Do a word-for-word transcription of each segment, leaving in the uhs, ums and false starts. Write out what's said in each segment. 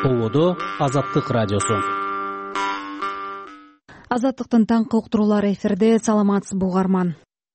Тободо Азаттык радиосу. Азаттыктын таңкы уктуруулары эфирде. Саламатсызбы угарман.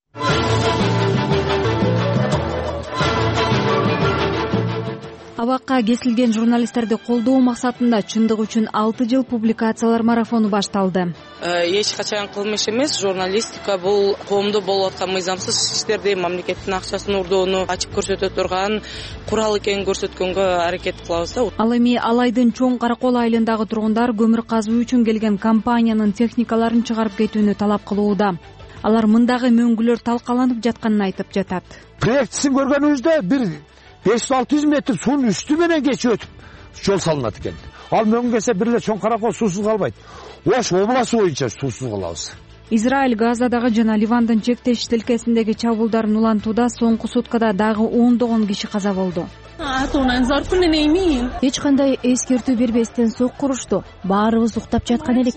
Абакка кесилген журналисттерди колдоо максатында чындык үчүн алты жыл публикациялар марафону башталды. Эч качан кылмыш эмес, журналистика бул коомдо болуп аткан мыйзамсыз иштерди, мамлекеттин акчасын урдоону ачып көрсөтө турган курал экенин көрсөткөнгө аракет кылабыз да. Ал эми Алайдын Чоң Каракол айылындагы тургундар көмүр казуу үчүн келген компаниянын техникаларын чыгарып кетүүнү талап кылууда. Алар мындагы мөңгүлөр талкаланып жатканын айтып жатат. Проектисин көргөнүбүздө бир беш жүз алты жүз метр суунун үстү менен кечип өтүп жол салынат экен. Ал мөңгөсө бир эле Чоң Каракол суусуз калбайт. Ош областы боюнча суусуз калабыз. Израиль Газадагы жана Ливандын чектеш тилкесиндеги чабуулдарын улантууда соңку суткада дагы ондогон киши каза болду. Эч кандай эскертүү бербестен сокку урушту. Баарыбыз уктап жаткан элек.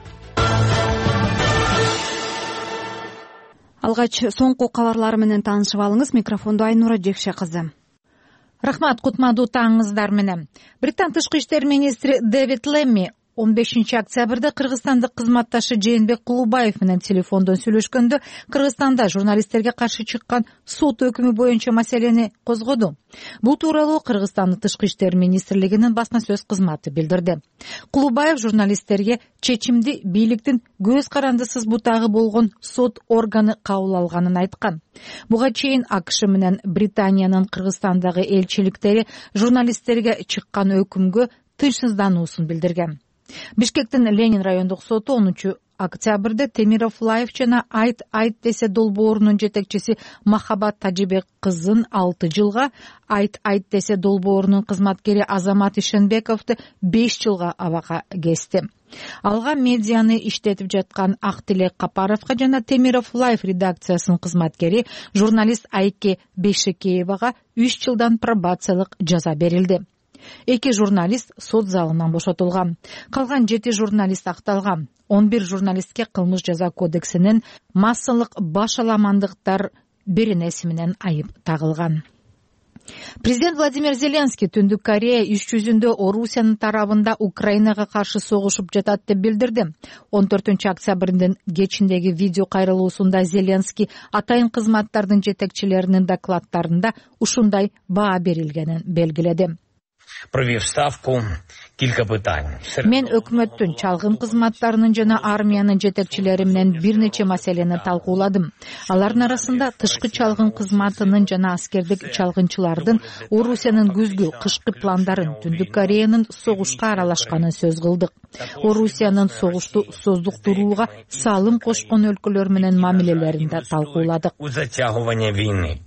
Алгач соңку кабарлар менен таанышып алыңыз. Микрофондо Айнура Жекше кызы. Рахмат, кутмандуу таңыңыздар менен. Британ тышкы иштер министри Дэвид Лемми он бешинчи октябрда кыргызстандык кызматташы Жээнбек Кулубаев менен телефондон сүйлөшкөндө Кыргызстанда журналисттерге каршы чыккан сот өкүмү боюнча маселени козгоду. Бул тууралуу Кыргызстандын тышкы иштер министрлигинин басма сөз кызматы билдирди. Кулубаев журналисттерге чечимди бийликтин көз карандысыз бутагы болгон сот органы кабыл алганын айткан. Буга чейин АКШ менен Британиянын Кыргызстандагы элчиликтери журналисттерге чыккан өкүмгө тынчсыздануусун билдирген. Бишкектин Ленин райондук соту онунчу октябрда Темиров Лайф жана Айт Айт десе долбоорунун жетекчиси Махабат Тажибек кызын алты жылга, Айт Айт десе долбоорунун кызматкери Азамат Ишенбековду беш жылга абакка кести. Алга медианы иштетип жаткан Актилек Капаровго жана Темиров Лайф редакциясынын кызматкери журналист Айке Бешекеевага үч жылдан пробациялык жаза берилди. Эки журналист сот залынан бошотулган. Калган жети журналист акталган. он бир журналистке кылмыш жаза кодексинин массалык башаламандыктар беренеси менен айып тагылган. Президент Владимир Зеленский Түндүк Корея иш жүзүндө Орусиянын тарабында Украинага каршы согушуп жатат деп билдирди. он төртүнчү октябрдын кечиндеги видео кайрылуусунда Зеленский атайын кызматтардын жетекчилеринин докладдарында ушундай баа берилгенин белгиледи. Провів ставку кілька питань. Мен өкмөттүн чалгын кызматтарынын жана армиянын жетекчилери менен бир нече маселени талкууладым. Алардын арасында тышкы чалгын кызматынын жана аскердик чалгынчылардын Орусиянын күзгү кышкы пландарын, Түндүк Кореянын согушка аралашканын сөз кылдык. Орусиянын согушту создуктурууга салым кошкон өлкөлөр менен мамилелерин да талкууладык. У затягування війни.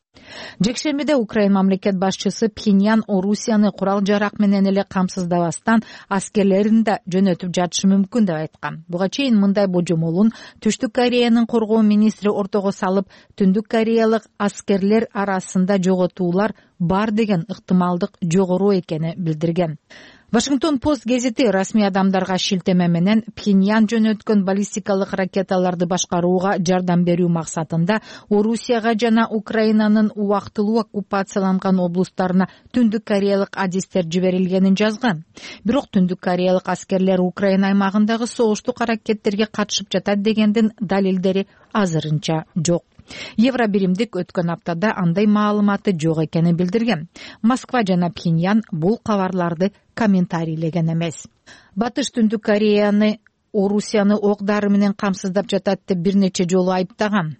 Жекшембиде Украин мамлекет башчысы Пхеньян Орусияны курал жарак менен эле камсыздабастан аскерлерин да жөнөтүп жатышы мүмкүн деп айткан. Буга чейин мындай божомолун Түштүк Кореянын коргоо министри ортого салып, Түндүк Кореялык аскерлер арасында жоготуулар бар деген ыктымалдык жогору экени билдирген. Вашингтон Пост гезити расмий адамдарга шилтеме менен Пхеньян жөнөткөн баллистикалык ракеталарды башкарууга жардам берүү максатында Орусияга жана Украинанын убактылуу оккупацияланган облустарына Түндүк Кореялык адистер жиберилгенин жазган. Бирок Түндүк Кореялык аскерлер Украина аймагындагы согуштук аракеттерге катышып жатат дегендин далилдери азырынча жок. Евробиримдик өткөн аптада андай маалыматы жок экенин билдирген. Москва жана Пхеньян бул кабарларды комментарийлеген эмес. Батыш Түндүк Кореяны Орусияны ок-дары менен камсыздап жатат деп бир нече жолу айыптаган.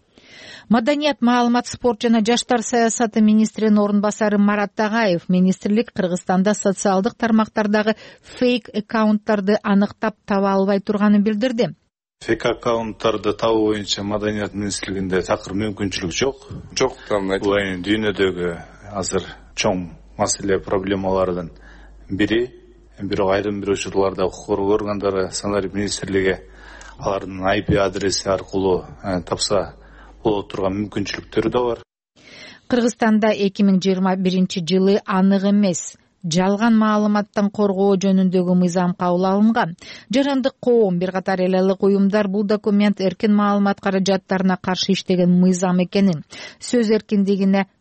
Маданият, маалымат, спорт жана жаштар саясаты министринин орун басары Марат Тагаев министрлик Кыргызстанда социалдык тармактардагы фейк аккаунттарды аныктап таба албай турганын билдирди. Фейк аккаунттарды табуу боюнча Маданият министрлигинде такыр мүмкүнчүлүк жок. Жок там айтып. Бул дүйнөдөгү азыр чоң маселе проблемалардын бири. Бирок айрым бир учурларда укук коргоо органдары Санарип министрлиги алардын ай пи адреси аркылуу тапса боло турган мүмкүнчүлүктөрү да бар. Кыргызстанда эки миң жыйырма биринчи жылы анык эмес жалган маалыматтан коргоо жөнүндөгү мыйзам кабыл алынган. Жарандык коом, бир катар эл алык уюмдар бул документ эркин маалымат каражаттарына каршы иштеген мыйзам экенин, сөз эркиндигине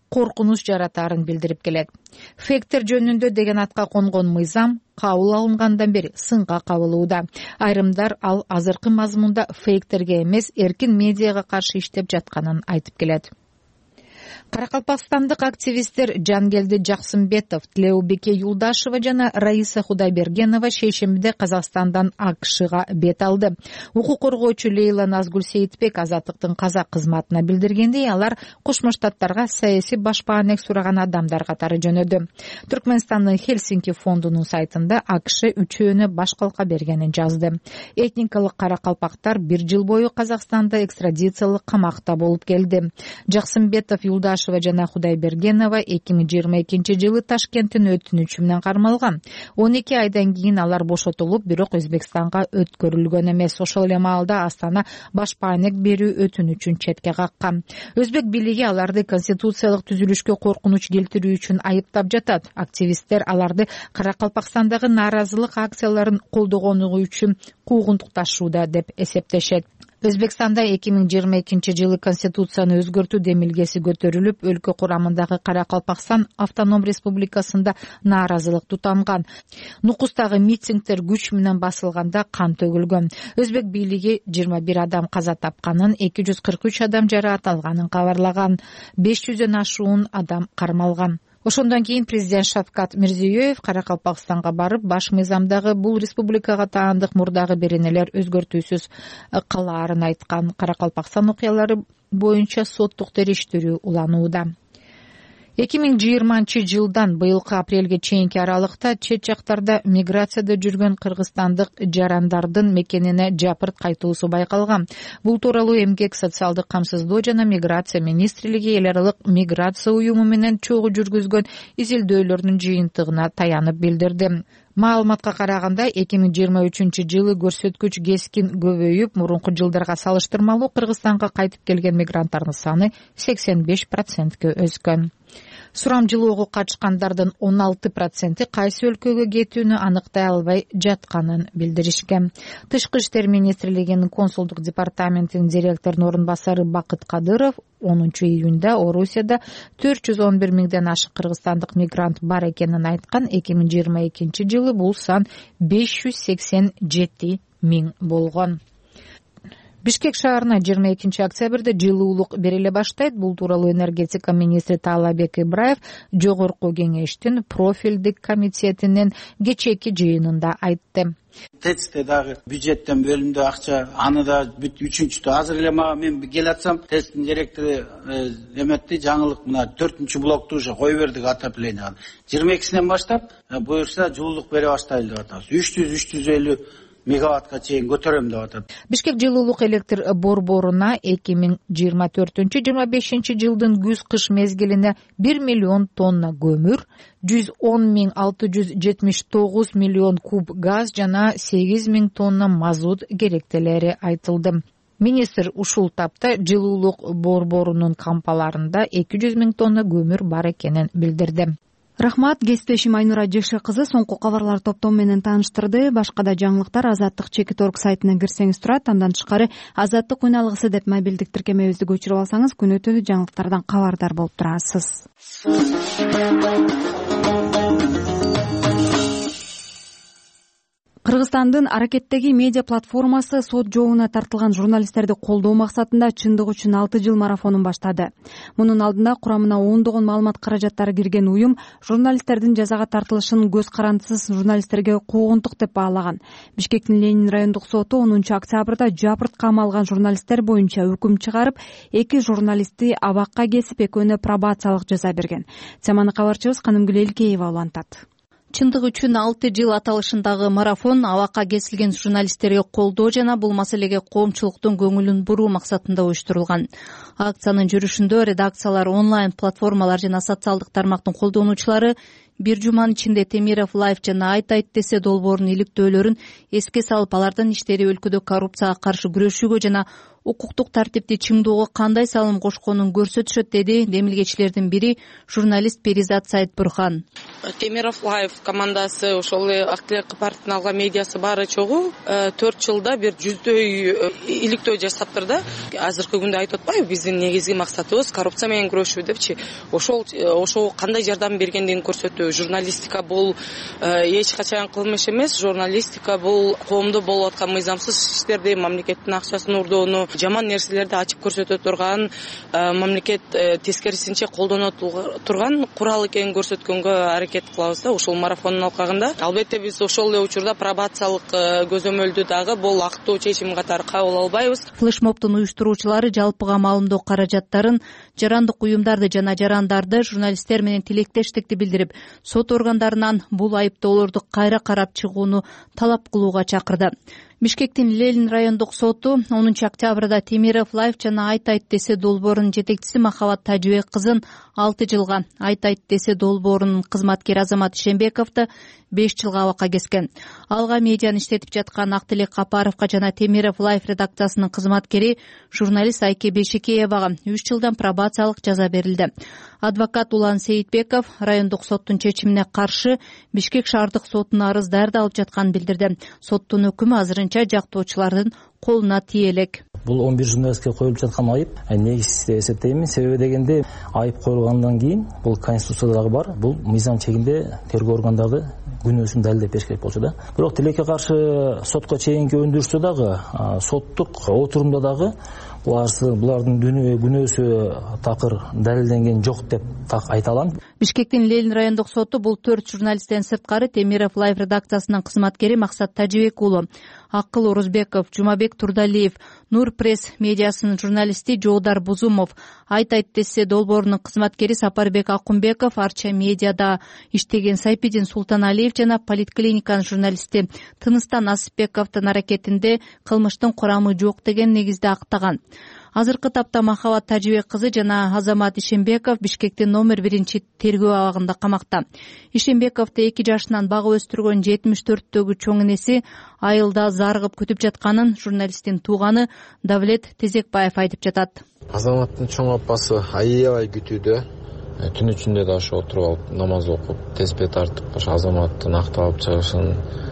коркунуч жаратаарын билдирип келет. Фейктер жөнүндө деген атка конгон мыйзам кабыл алынгандан бери сынга кабылууда. Айрымдар ал азыркы мазмунда фейктерге эмес, эркин медиага каршы иштеп жатканын айтып келет. Каракалпакстандык активисттер Жангелди Жаксымбетов, Тилеубеке Юлдашева жана Раиса Худайбергенова шейшембиде Казакстандан АКШга бет алды. Укук коргоочу Лейла Назгул Сейитбек Азаттыктын казак кызматына билдиргендей, алар Кошмо Штаттарга саясий башпаанек сураган адамдар катары жөнөдү. Түркмөнстандын Хельсинки фондунун сайтында АКШ үчөөнү баш калка бергенин жазды. Этникалык каракалпактар бир жыл бою Казакстанда экстрадициялык камакта болуп келди. Жаксымбетов, Юлдашева жана Худайбергенова эки миң жыйырма экинчи жылы Ташкенттин өтүнүчү менен кармалган. он эки айдан кийин алар бошотулуп, бирок Өзбекстанга өткөрүлгөн эмес. Ошол эле маалда Астана башпаанек берүү өтүнүчүн четке каккан. Өзбек бийлиги аларды конституциялык түзүлүшкө коркунуч келтирүү үчүн айыптап жатат. Активисттер аларды Каракалпакстандагы нааразылык акцияларын колдогону үчүн куугунтукташууда деп эсептешет. Өзбекстанда эки миң жыйырма экинчи жылы конституцияны өзгөртүү демилгеси көтөрүлүп, өлкө курамындагы Каракалпакстан автоном республикасында нааразылык тутанган. Нукустагы митингдер күч менен басылганда кан төгүлгөн. Өзбек бийлиги жыйырма бир адам каза тапканын, эки жүз кырк үч адам жараат алганын кабарлаган. беш жүздөн ашуун адам кармалган. Ошондон кийин президент Шавкат Мирзиёев Каракалпакстанга барып, баш мыйзамдагы бул республикага таандык мурдагы беренелер өзгөртүүсүз калаарын айткан. Каракалпакстан окуялары боюнча соттук териштирүү уланууда. эки миң жыйырманчы жылдан быйылкы апрелге чейинки аралыкта чет жактарда миграцияда жүргөн кыргызстандык жарандардын мекенине жапырт кайтуусу байкалган. Бул тууралуу Эмгек, социалдык камсыздоо жана миграция министрлиги эл аралык миграция уюму менен чогуу жүргүзгөн изилдөөлөрдүн жыйынтыгына таянып билдирди. Маалыматка караганда, эки миң жыйырма үчүнчү жылы көрсөткүч кескин көбөйүп, мурунку жылдарга салыштырмалуу Кыргызстанга кайтып келген мигранттардын саны сексен беш процентке өскөн. Сурамжылоого катышкандардын он алты проценти кайсы өлкөгө кетүүнү аныктай албай жатканын билдиришкен. Тышкы иштер министрлигинин консулдук департаментинин директорунун орун басары Бакыт Кадыров онунчу июнда Орусияда төрт жүз он бир миңден ашык кыргызстандык мигрант бар экенин айткан. эки миң жыйырма экинчи жылы бул сан беш жүз сексен жети миң болгон. Бишкек шаарына жыйырма экинчи октябрда жылуулук бериле баштайт. Бул тууралуу энергетика министри Таалабек Ибраев жогорку кеңештин профилдик комитетинин кечээки жыйынында айтты. ТЭЦте дагы бюджеттен бөлүндү акча, аны да бүт үчүнчүдө азыр эле мага мен келатсам, ТЭЦтин директору эметти, жаңылык мына төртүнчү блокту уже кое бердик отоплениега. жыйырма экисинен баштап буюрса жылуулук бере баштайлы деп атабыз. үч жүз үч жүз элүү мегаватка чейин көтөрөм деп атат. Бишкек жылуулук электр борборуна эки миң жыйырма төртүнчү жыйырма бешинчи жылдын күз-кыш мезгилине бир миллион тонна көмүр, жүз он миң алты жүз жетимиш тогуз миллион куб газ жана сегиз миң тонна мазут керектелери айтылды. Министр ушул тапта жылуулук борборунун кампаларында эки жүз миң тонна көмүр бар экенин билдирди. Рахмат, кесиптешим Айнура Жекше кызы соңку кабарлар топтому менен тааныштырды. Башка да жаңылыктар Азаттык чекит орг сайтына кирсеңиз турат. Андан тышкары Азаттык үн алгысы деп мобилдик тиркемебизди көчүрүп алсаңыз, күнү өтө жаңылыктардан кабардар болуп турасыз. Кыргызстандын аракеттеги медиа платформасы сот жообуна тартылган журналисттерди колдоо максатында чындык үчүн алты жыл марафонун баштады. Мунун алдында курамына ондогон маалымат каражаттары кирген уюм журналисттердин жазага тартылышын көз карандысыз журналисттерге куугунтук деп баалаган. Бишкектин Ленин райондук соту онунчу октябрда жапырт камалган журналисттер боюнча өкүм чыгарып, эки журналистти абакка кесип, экөөнө пробациялык жаза берген. Теманы кабарчыбыз Канымгүл Элкеева улантат. Чындык үчүн алты жыл аталышындагы марафон абакка кесилген журналисттерге колдоо жана бул маселеге коомчулуктун көңүлүн буруу максатында уюштурулган. Акциянын жүрүшүндө редакциялар, онлайн платформалар жана социалдык тармактын колдонуучулары бир жуманын ичинде Темиров Лайф жана Айт Айт десе долбоорунун иликтөөлөрүн эске салып, алардын иштери өлкөдө коррупцияга каршы күрөшүүгө жана укуктук тартипти чыңдоого кандай салым кошконун көрсөтүшөт, деди демилгечилердин бири журналист Перизат Сайтбурхан. Темиров Лайв командасы ошол эле ак тилек партиянын алга медиасы баары чогуу төрт жылда бир жүздөй иликтөө жасаптыр да. Азыркы күндө айтып атпайбы, биздин негизги максатыбыз коррупция менен күрөшүү депчи. Ошол ошого кандай жардам бергендигин көрсөтүү. Журналистика бул эч качан кылмыш эмес. Журналистика бул коомдо болуп аткан мыйзамсыз иштерди, мамлекеттин акчасын урдоону, жаман нерселерди ачып көрсөтө турган, мамлекет тескерисинче колдоно турган курал экенин көрсөткөнгө аракет кылабыз да ушул марафондун алкагында. Албетте биз ошол эле учурда пробациялык көзөмөлдү дагы бул актуу чечим катары кабыл албайбыз. Флешмобдун уюштуруучулары жалпыга маалымдоо каражаттарын, жарандык уюмдарды жана жарандарды, журналисттер менен тилектештикти билдирип, сот органдарынан бул айыптоолорду кайра карап чыгууну талап кылууга чакырды. Бишкектин Ленин райондук соту онунчу октябрда Темиров Лайв жана Айт Айт десе долбоорунун жетекчиси Махабат Тажыбек кызын алты жылга, Айт Айт десе долбоорунун кызматкери Азамат Ишенбековду беш жылга абакка кескен. Алга медианы иштетип жаткан Актилек Капаровго жана Темиров Лайв редакциясынын кызматкери журналист Айке Бешикеевага үч жылдан пробациялык жаза берилди. Адвокат Улан Сейитбеков райондук соттун чечимине каршы Бишкек шаардык сотуна арыз даярдалып жатканын билдирди. Соттун өкүмү азырынча жактоочулардын колуна тие элек. Бул он бир журналистке коюлуп жаткан айып негизсиз деп эсептейм. Себеби дегенде айып коюлгандан кийин бул конституциядагы бар, бул мыйзам чегинде тергөө органдары күнөөсүн далилдеп бериш керек болчу да. Бирок тилекке каршы сотко чейинки өндүрүштө дагы, соттук отурумда дагы булардын күнөөсү такыр далилденген жок деп так айта алам. Бишкектин Ленин райондук соту бул төрт журналисттен сырткары Темиров Лайв редакциясынын кызматкери Максат Тажыбек уулу, Акыл Орузбеков, Жумабек Турдалиев, Нур пресс медиасынын журналисти Жоодар Бузумов, Айт Айт десе долбоорунун кызматкери Сапарбек Акунбеков, Арча медиада иштеген Сайпидин Султаналиев жана Политклиниканын журналисти Тыныстан Асыпбековдун аракетинде кылмыштын курамы жок деген негизде актаган. Азыркы тапта Махабат Тажыбек кызы жана Азамат Ишенбеков Бишкектин номер биринчи тергөө абагында камакта. Ишенбековду эки жашынан багып өстүргөн жетимиш төрттөгү чоң энеси айылда зарыгып күтүп жатканын журналисттин тууганы Давлет Тезекбаев айтып жатат. Азаматтын чоң апасы аябай күтүүдө, түн ичинде да ошо отуруп алып намаз окуп, теспе тартып, ошо Азаматтын акталып чыгышын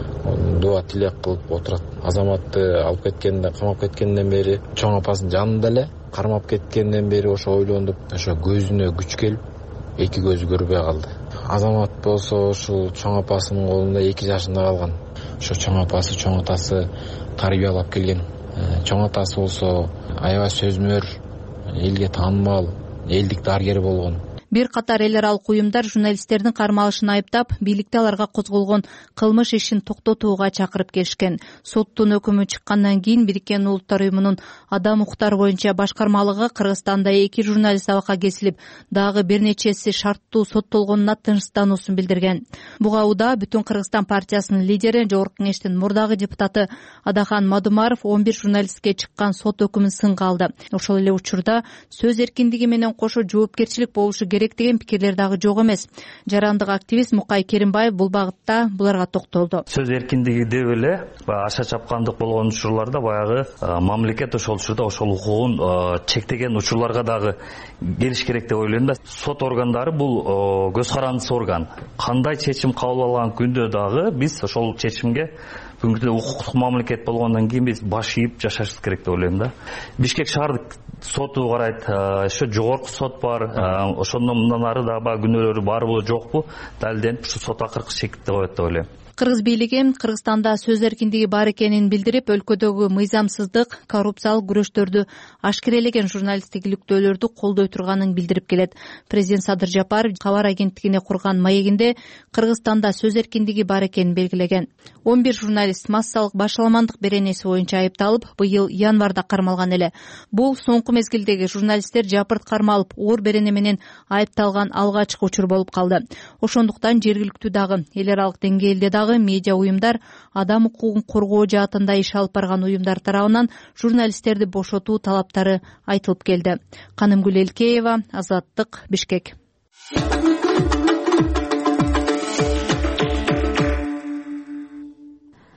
дуа тилек кылып отурат. Азаматты алып кеткенде, камап кеткенден бери чоң апасынын жанында эле, кармап кеткенден бери ошо ойлондуп, ошо көзүнө күч келип, эки көзү көрбөй калды. Азамат болсо ушул чоң апасынын колунда эки жашында калган. Ошо чоң апасы, чоң атасы тарбиялап келген. Чоң атасы болсо аябай сөзмөр, элге таанымал, элдик дарыгер болгон. Бир катар эл аралык уюмдар журналисттердин кармалышын айыптап, бийликте аларга козголгон кылмыш ишин токтотууга чакырып келишкен. Соттун өкүмү чыккандан кийин Бириккен Улуттар уюмунун адам укуктары боюнча башкармалыгы Кыргызстанда эки журналист абакка кесилип, дагы бир нечеси шарттуу соттолгонуна тынчсыздануусун билдирген. Буга Уда Бүтүн Кыргызстан партиясынын лидери, Жогорку Кеңештин мурдагы депутаты Адахан Мадумаров он бир журналистке чыккан сот өкүмүн сынга алды. Ошол эле учурда сөз эркиндиги менен кошо жоопкерчилик болушу керек деген пикирлер дагы жок эмес. Жарандык активист Мукай Керимбаев бул багытта буларга токтолду. Сөз эркиндиги деп эле аша чапкандык болгон учурларда баягы мамлекет ошол учурда ошол укугун чектеген учурларга дагы келиш керек деп ойлойм да. Сот органдары бул көз карандысы орган. Кандай чечим кабыл алган күндө дагы биз ошол чечимге бүгүнкү күндө укуктук мамлекет болгондон кийин биз баш ийип жашашыбыз керек деп ойлойм да. Бишкек шаардык соту карайт, ошо жогорку сот бар, ошондон мындан ары да баягы күнөөлөрү барбы жокпу далилденип ушу сот акыркы чекитти коет деп ойлойм. Кыргыз бийлиги Кыргызстанда сөз эркиндиги бар экенин билдирип, өлкөдөгү мыйзамсыздык, коррупциялык күрөштөрдү ашкерелеген журналисттик иликтөөлөрдү колдой турганын билдирип келет. Президент Садыр Жапаров кабар агенттигине курган маегинде Кыргызстанда сөз эркиндиги бар экенин белгилеген. он бир журналист массалык башаламандык беренеси боюнча айыпталып, быйыл январда кармалган эле. Бул соңку мезгилдеги журналисттер жапырт кармалып, оор берене менен айыпталган алгачкы учур болуп калды. Ошондуктан жергиликтүү дагы, эл аралык деңгээлде дагы медиа уюмдар адам укугун коргоо жаатында иш алып барган уюмдар тарабынан журналисттерди бошотуу талаптары айтылып келди. Канымгүл Элкеева, Азаттык, Бишкек.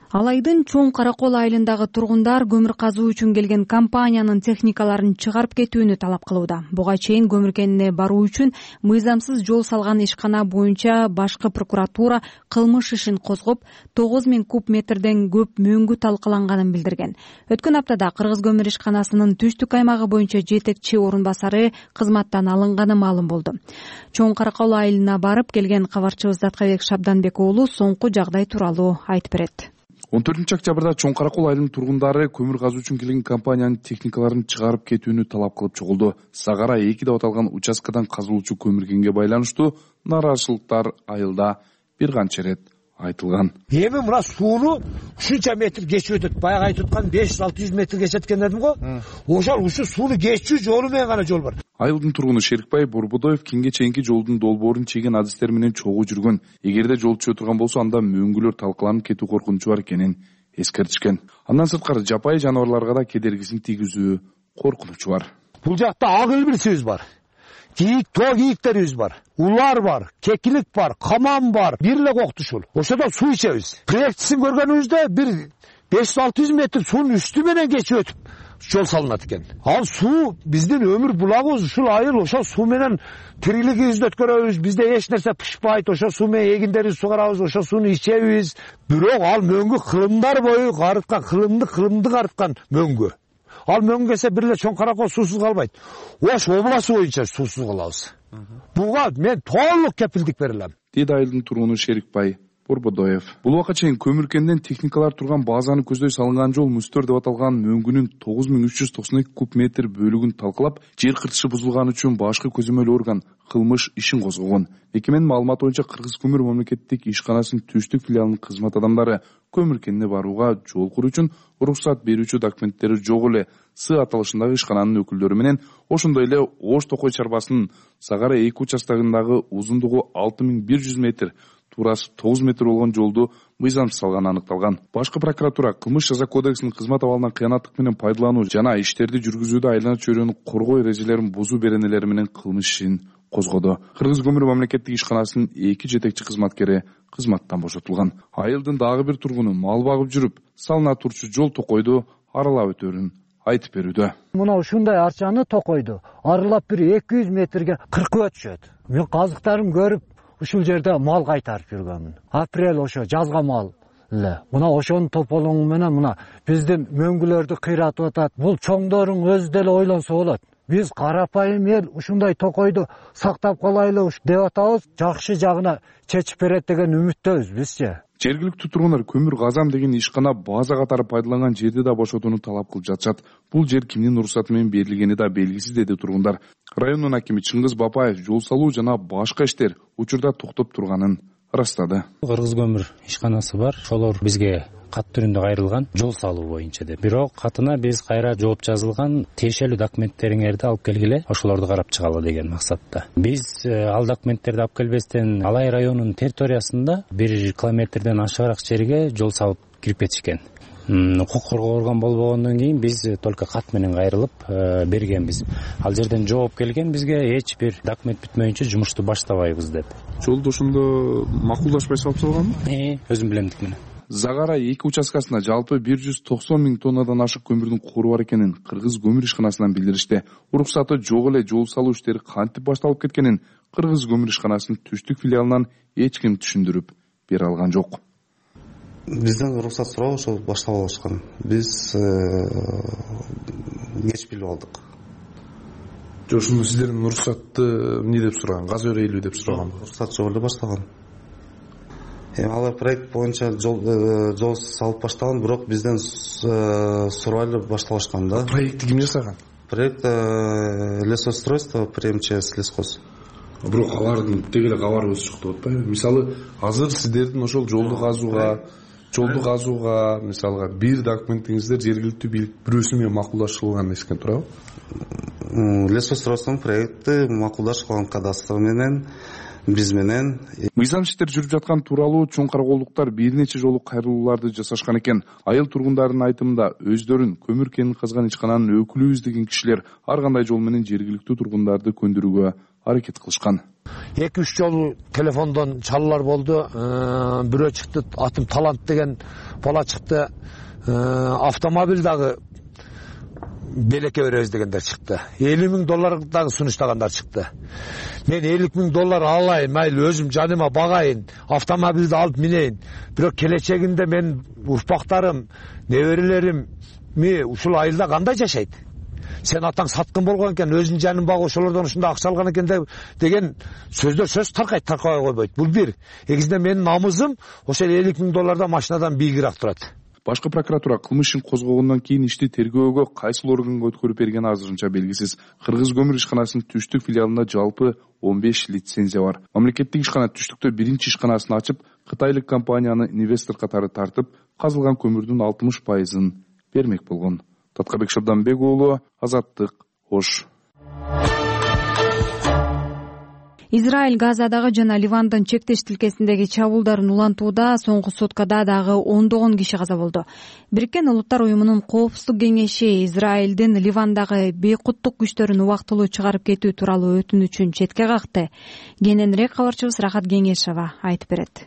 Ал айдын Чоң Каракол айылындагы тургундар көмүр казуу үчүн келген компаниянын техникаларын чыгарып кетүүнү талап кылууда. Буга чейин көмүр кенине баруу үчүн мыйзамсыз жол салган ишкана боюнча башкы прокуратура кылмыш ишин козгоп, тогуз миң куб метрден көп мөңгү талкаланганын билдирген. Өткөн аптада Кыргыз көмүр ишканасынын түштүк аймагы боюнча жетекчи орун басары кызматтан алынганы маалым болду. Чоң Каракол айылына барып келген кабарчыбыз Заткабек Шабданбек уулу соңку жагдай тууралуу айтып берет. он төртүнчү октябрда Чоң Каракол айылынын тургундары көмүр казуу үчүн келген компаниянын техникаларын чыгарып кетүүнү талап кылып чогулду. Сагара эки деп аталган участкадан казылуучу көмүр кенге байланыштуу нааразычылыктар айылда бир канча ирет айтылган. Эми мына сууну ушунча метр кечип өтөт. Баягы айтып аткан беш жүз алты жүз метр кечет экен дедим го. Ошол ушу сууну кечүү жолу менен гана жол бар. Айылдын тургуну Шерикбай Борбодоев кенге чейинки жолдун долбоорун чеген адистер менен чогуу жүргөн. Эгерде жол түшө турган болсо, анда мөңгүлөр талкаланып кетүү коркунучу бар экенин эскертишкен. Андан сырткары жапайы жаныбарларга да кедергисин тийгизүү коркунучу бар. Бул жакта ак илбирсибиз бар. Кийик, тоо кийиктерибиз бар. Улар бар, кекилик бар, каман бар. Бир эле коктушул. Ошодо суу ичебиз. Проектисин көргөнүбүздө бир беш жүз алты жүз метр суунун үстү менен кечип өтүп жол салынат экен. Ал суу биздин өмүр булагыбыз, ушул айыл ошол суу менен тирилигибизди өткөрөбүз. Бизде эч нерсе пышпайт. Ошол суу менен эгиндерибизди сугарабыз, ошол сууну ичебиз. Бирок ал мөңгү кылымдар бою карыткан, кылымды кылымды карыткан мөңгү. Ал мөңгү келсе бир эле Чоң Каракол суусуз калбайт. Ош областы боюнча суусуз калабыз. Буга мен толук кепилдик бере алам. Дейт айылдын тургуну Шерикбай Борбодоев. Бул убакка чейин көмүр кенинен техникалар турган базаны көздөй салынган жол мустөр деп аталган мөңгүнүн тогуз миң үч жүз токсон эки куб метр бөлүгүн талкалап, жер кыртышы бузулган үчүн башкы көзөмөл орган кылмыш ишин козгогон. Мекеменин маалыматы боюнча Кыргыз көмүр мамлекеттик ишканасынын түштүк филиалынын кызмат адамдары көмүр кенине барууга жол куруу үчүн уруксат берүүчү документтери жок эле С аталышындагы ишкананын өкүлдөрү менен, ошондой эле Ош Токой чарбасынын Сагара эки участогундагы узундугу алты миң бир жүз метр, туурасы тогуз метр болгон жолду мыйзамсыз салганы аныкталган. Башкы прокуратура кылмыш жаза кодексинин кызмат абалынан кыянаттык менен пайдалануу жана иштерди жүргүзүүдө айлана чөйрөнү коргоо эрежелерин бузуу беренелери менен кылмыш ишин козгоду. Кыргыз көмүр мамлекеттик ишканасынын эки жетекчи кызматкери кызматтан бошотулган. Айылдын дагы бир тургуну мал багып жүрүп, салына турчу жол Токойду аралап өтөөрүн айтып берүүдө. Мына ушундай арчаны Токойду аралап бир эки жүз метрге кыркып өтүшөт. Мен казыктарым көрүп ушул жерде мал кайтарып жүргөнмүн. Апрель ошо жазга мал эле. Мына ошонун тополоңу менен мына биздин мөңгүлөрдү кыйратып атат. Бул чоңдорун өзү деле ойлонсо болот. Биз карапайым эл ушундай Токойду сактап калайлы деп атабыз. Жакшы жагына чечип берет деген үмүттөбүз бизчи. Жергиликтүү тургундар көмүр казам деген ишкана база катары пайдаланган жерди да бошотууну талап кылып жатышат. Бул жер кимдин уруксаты менен берилгени да белгисиз, деди тургундар. Райондун акими Чыңгыз Бапаев жол салуу жана башка иштер учурда токтоп турганын ырастады. Кыргыз көмүр ишканасы бар. Ошолор бизге кат түрүндө кайрылган жол салуу боюнча деп. Бирок катына биз кайра жооп жазылган тиешелүү документтериңерди алып келгиле, ошолорду карап чыгалы деген максатта. Биз ал документтерди алып келбестен Алай районунун территориясында бир километрден ашыгыраак жерге жол салып кирип кетишкен. Укук коргоо орган болбогондон кийин биз только кат менен кайрылып бергенбиз. Ал жерден жооп келген бизге эч бир документ бүтмөйүнчө жумушту баштабайбыз деп. Жолду ошондо макулдашпай салып салганбы? Э, өзүм билемдик менен. Загара эки участкасында жалпы бир жүз токсон миң тоннадан ашык көмүрдүн кору бар экенин Кыргыз көмүр ишканасынан билдиришти. Уруксаты жок эле жол салуу иштери кантип башталып кеткенин Кыргыз көмүр ишканасынын түштүк филиалынан эч ким түшүндүрүп бере алган жок. Бизден уруксат сурап ошол баштап алышкан. Биз кеч билип алдык. Жок, ошондо сиздердин уруксатты эмне деп сураган? Газ өрөйлүү деп сураган. Уруксат жок эле баштаган. Эми алар проект боюнча жол жол салып баштаган, бирок бизден сурайлы башталышкан да. Проектти ким жасаган? Проект лесоустройство при МЧС лесхоз. Бирок алардын тег эле кабарыбыз жок деп атпайбы? Мисалы, азыр сиздердин ошол жолду казууга, жолду казууга, мисалга бир документиңиздер жергиликтүү бийлик бирөөсү менен макулдашылган эскен турабы? Лесоустройствонун проекти макулдашылган кадастр менен, биз менен. Мыйзам иштер жүрүп жаткан тууралуу Чоң Караколдуктар бир нече жолу кайрылууларды жасашкан экен. Айыл тургундарынын айтымында өздөрүн көмүр кенин казган ишкананын өкүлүбүз деген кишилер ар кандай жол менен жергиликтүү тургундарды көндүрүүгө аракет кылышкан. эки үч жолу телефондон чалуулар болду. Бирөө чыкты, атым Талант деген бала чыкты. Автомобиль дагы белекке беребиз дегендер чыкты. элүү миң доллар дагы сунуштагандар чыкты. Мен элүү миң доллар алайын, майлы өзүм жаныма багайын, автомобилди алып минейин. Бирок келечегинде мен урпактарым, неберелерим ми ушул айылда кандай жашайт? Сен атаң саткын болгон экен, өзүнүн жанын багып ошолордон ушундай акча алган экен деген сөздөр сөз таркайт, таркабай койбойт. Бул бир. Экинчиден менин намысым ошол элүү миң доллардан машинадан бийигирээк турат. Башкы прокуратура кылмыш ишин козгогондон кийин ишти тергөөгө кайсыл органга өткөрүп бергени азырынча белгисиз. Кыргыз көмүр ишканасынын Түштүк филиалында жалпы он беш лицензия бар. Мамлекеттик ишкана Түштүктө биринчи ишканасын ачып, кытайлык компанияны инвестор катары тартып, казылган көмүрдүн алтымыш пайызын бермек болгон. Таткабек Шабданбек уулу, Азаттык, Ош. Израиль Газадагы жана Ливандын чектеш тилкесиндеги чабуулдарын улантууда соңку суткада дагы ондогон киши каза болду. Бириккен Улуттар уюмунун Коопсуздук кеңеши Израилдин Ливандагы бейкуттук күчтөрүн убактылуу чыгарып кетүү тууралуу өтүнүчүн четке какты. Кененирээк кабарчыбыз Рахат Кеңешова айтып берет.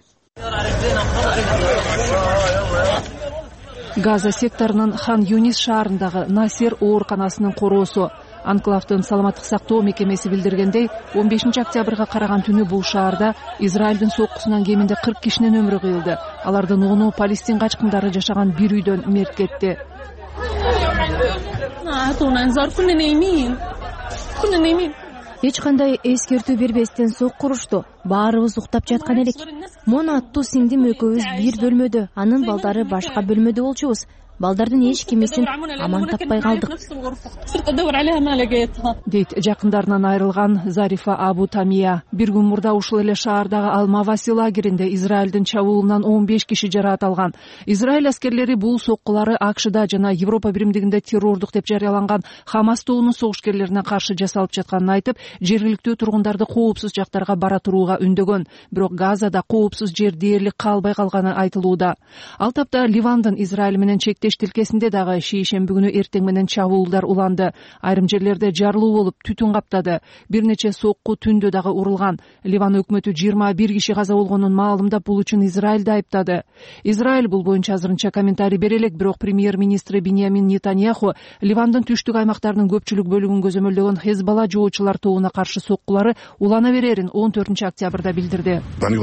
Газа секторунун Хан Юнис шаарындагы Насер ооруканасынын короосу. Анклавдын саламаттык сактоо мекемеси билдиргендей, он бешинчи октябрга караган түнү бул шаарда Израилдин соккусунан кеминде кырк кишинин өмүрү кыйылды. Алардын ону Палестин качкындары жашаган бир үйдөн мерт кетти. Эч кандай эскертүү бербестен сокку урушту. Баарыбыз уктап жаткан элек. Мона аттуу сиңдим экөөбүз бир бөлмөдө, анын балдары башка бөлмөдө болчубуз. Балдардын эч кимисин аман таппай калдык, дейт жакындарынан айрылган Зарифа Абу Тамия. Бир күн мурда ушул эле шаардагы Ал-Маваси лагеринде Израилдин чабуулунан он беш киши жараат алган. Израиль аскерлери бул соккулары АКШда жана Европа биримдигинде террордук деп жарыяланган Хамас тобунун согушкерлерине каршы жасалып жатканын айтып, жергиликтүү тургундарды коопсуз жактарга бара турууга үндөгөн. Бирок Газада коопсуз жер дээрлик калбай калганы айтылууда. Ал тапта Ливандын Израиль менен чектеш тилкесинде дагы шейшемби күнү эртең менен чабуулдар уланды. Айрым жерлерде жарылуу болуп, түтүн каптады. Бир нече сокку түндө дагы урулган. Ливан өкмөтү жыйырма бир киши каза болгонун маалымдап, бул үчүн Израилди айыптады. Израиль бул боюнча азырынча комментарий бере элек, бирок премьер-министри Биньямин Нетаньяху Ливандын түштүк аймактарынын көпчүлүк бөлүгүн көзөмөлдөгөн Хезбалла жоочулар тобуна каршы соккулары улана берерин он төртүнчү октябрда билдирди.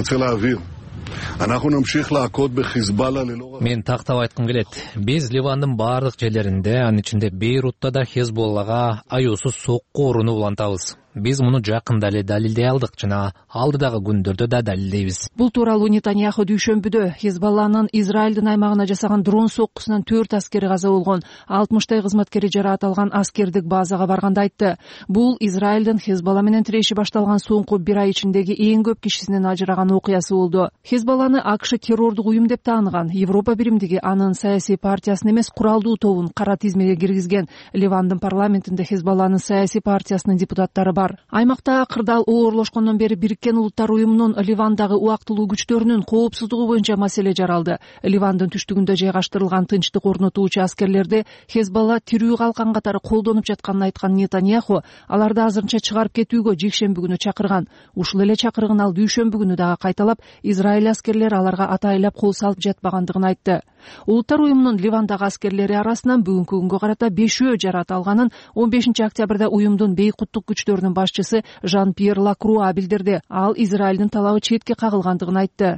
Мен тактап айткым келет. Биз Ливандын баардык жерлеринде, анын ичинде Бейрутта да Хезболлага аюусуз сокку уруну улантабыз. Биз муну жакында эле далилдей алдык жана алдыдагы күндөрдө да далилдейбиз. Бул тууралуу Нетаньяху дүйшөмбүдө Хезбалланын Израилдин аймагына жасаган дрон соккусунан төрт аскери каза болгон, алтымыштай кызматкери жараат алган аскердик базага барганда айтты. Бул Израилдин Хезбалла менен тиреши башталган соңку бир ай ичиндеги эң көп кишисинин ажыраган окуясы болду. Хезбалланы АКШ террордук уюм деп тааныган. Европа биримдиги анын саясий партиясын эмес, куралдуу тобун кара тизмеге киргизген. Ливандын парламентинде Хезбалланын саясий партиясынын депутаттары бар. Аймакта кырдаал оорлошкондон бери Бириккен Улуттар уюмунун Ливандагы убактылуу күчтөрүнүн коопсуздугу боюнча маселе жаралды. Ливандын түштүгүндө жайгаштырылган тынчтык орнотуучу аскерлерди Хезбалла тирүү калкан катары колдонуп жатканын айткан Нетаньяху аларды азырынча чыгарып кетүүгө жекшемби күнү чакырган. Ушул эле чакырыгын ал дүйшөмбү күнү дагы кайталап, Израиль аскерлери аларга атайлап кол салып жатпагандыгын айтты. Улуттар уюмунун Ливандагы аскерлери арасынан бүгүнкү күнгө карата бешөө жараат алганын он бешинчи октябрда уюмдун бейкуттук күчтөрүнүн башчысы Жан-Пьер Лакруа билдирди. Ал Израилдин талабы четке кагылгандыгын айтты.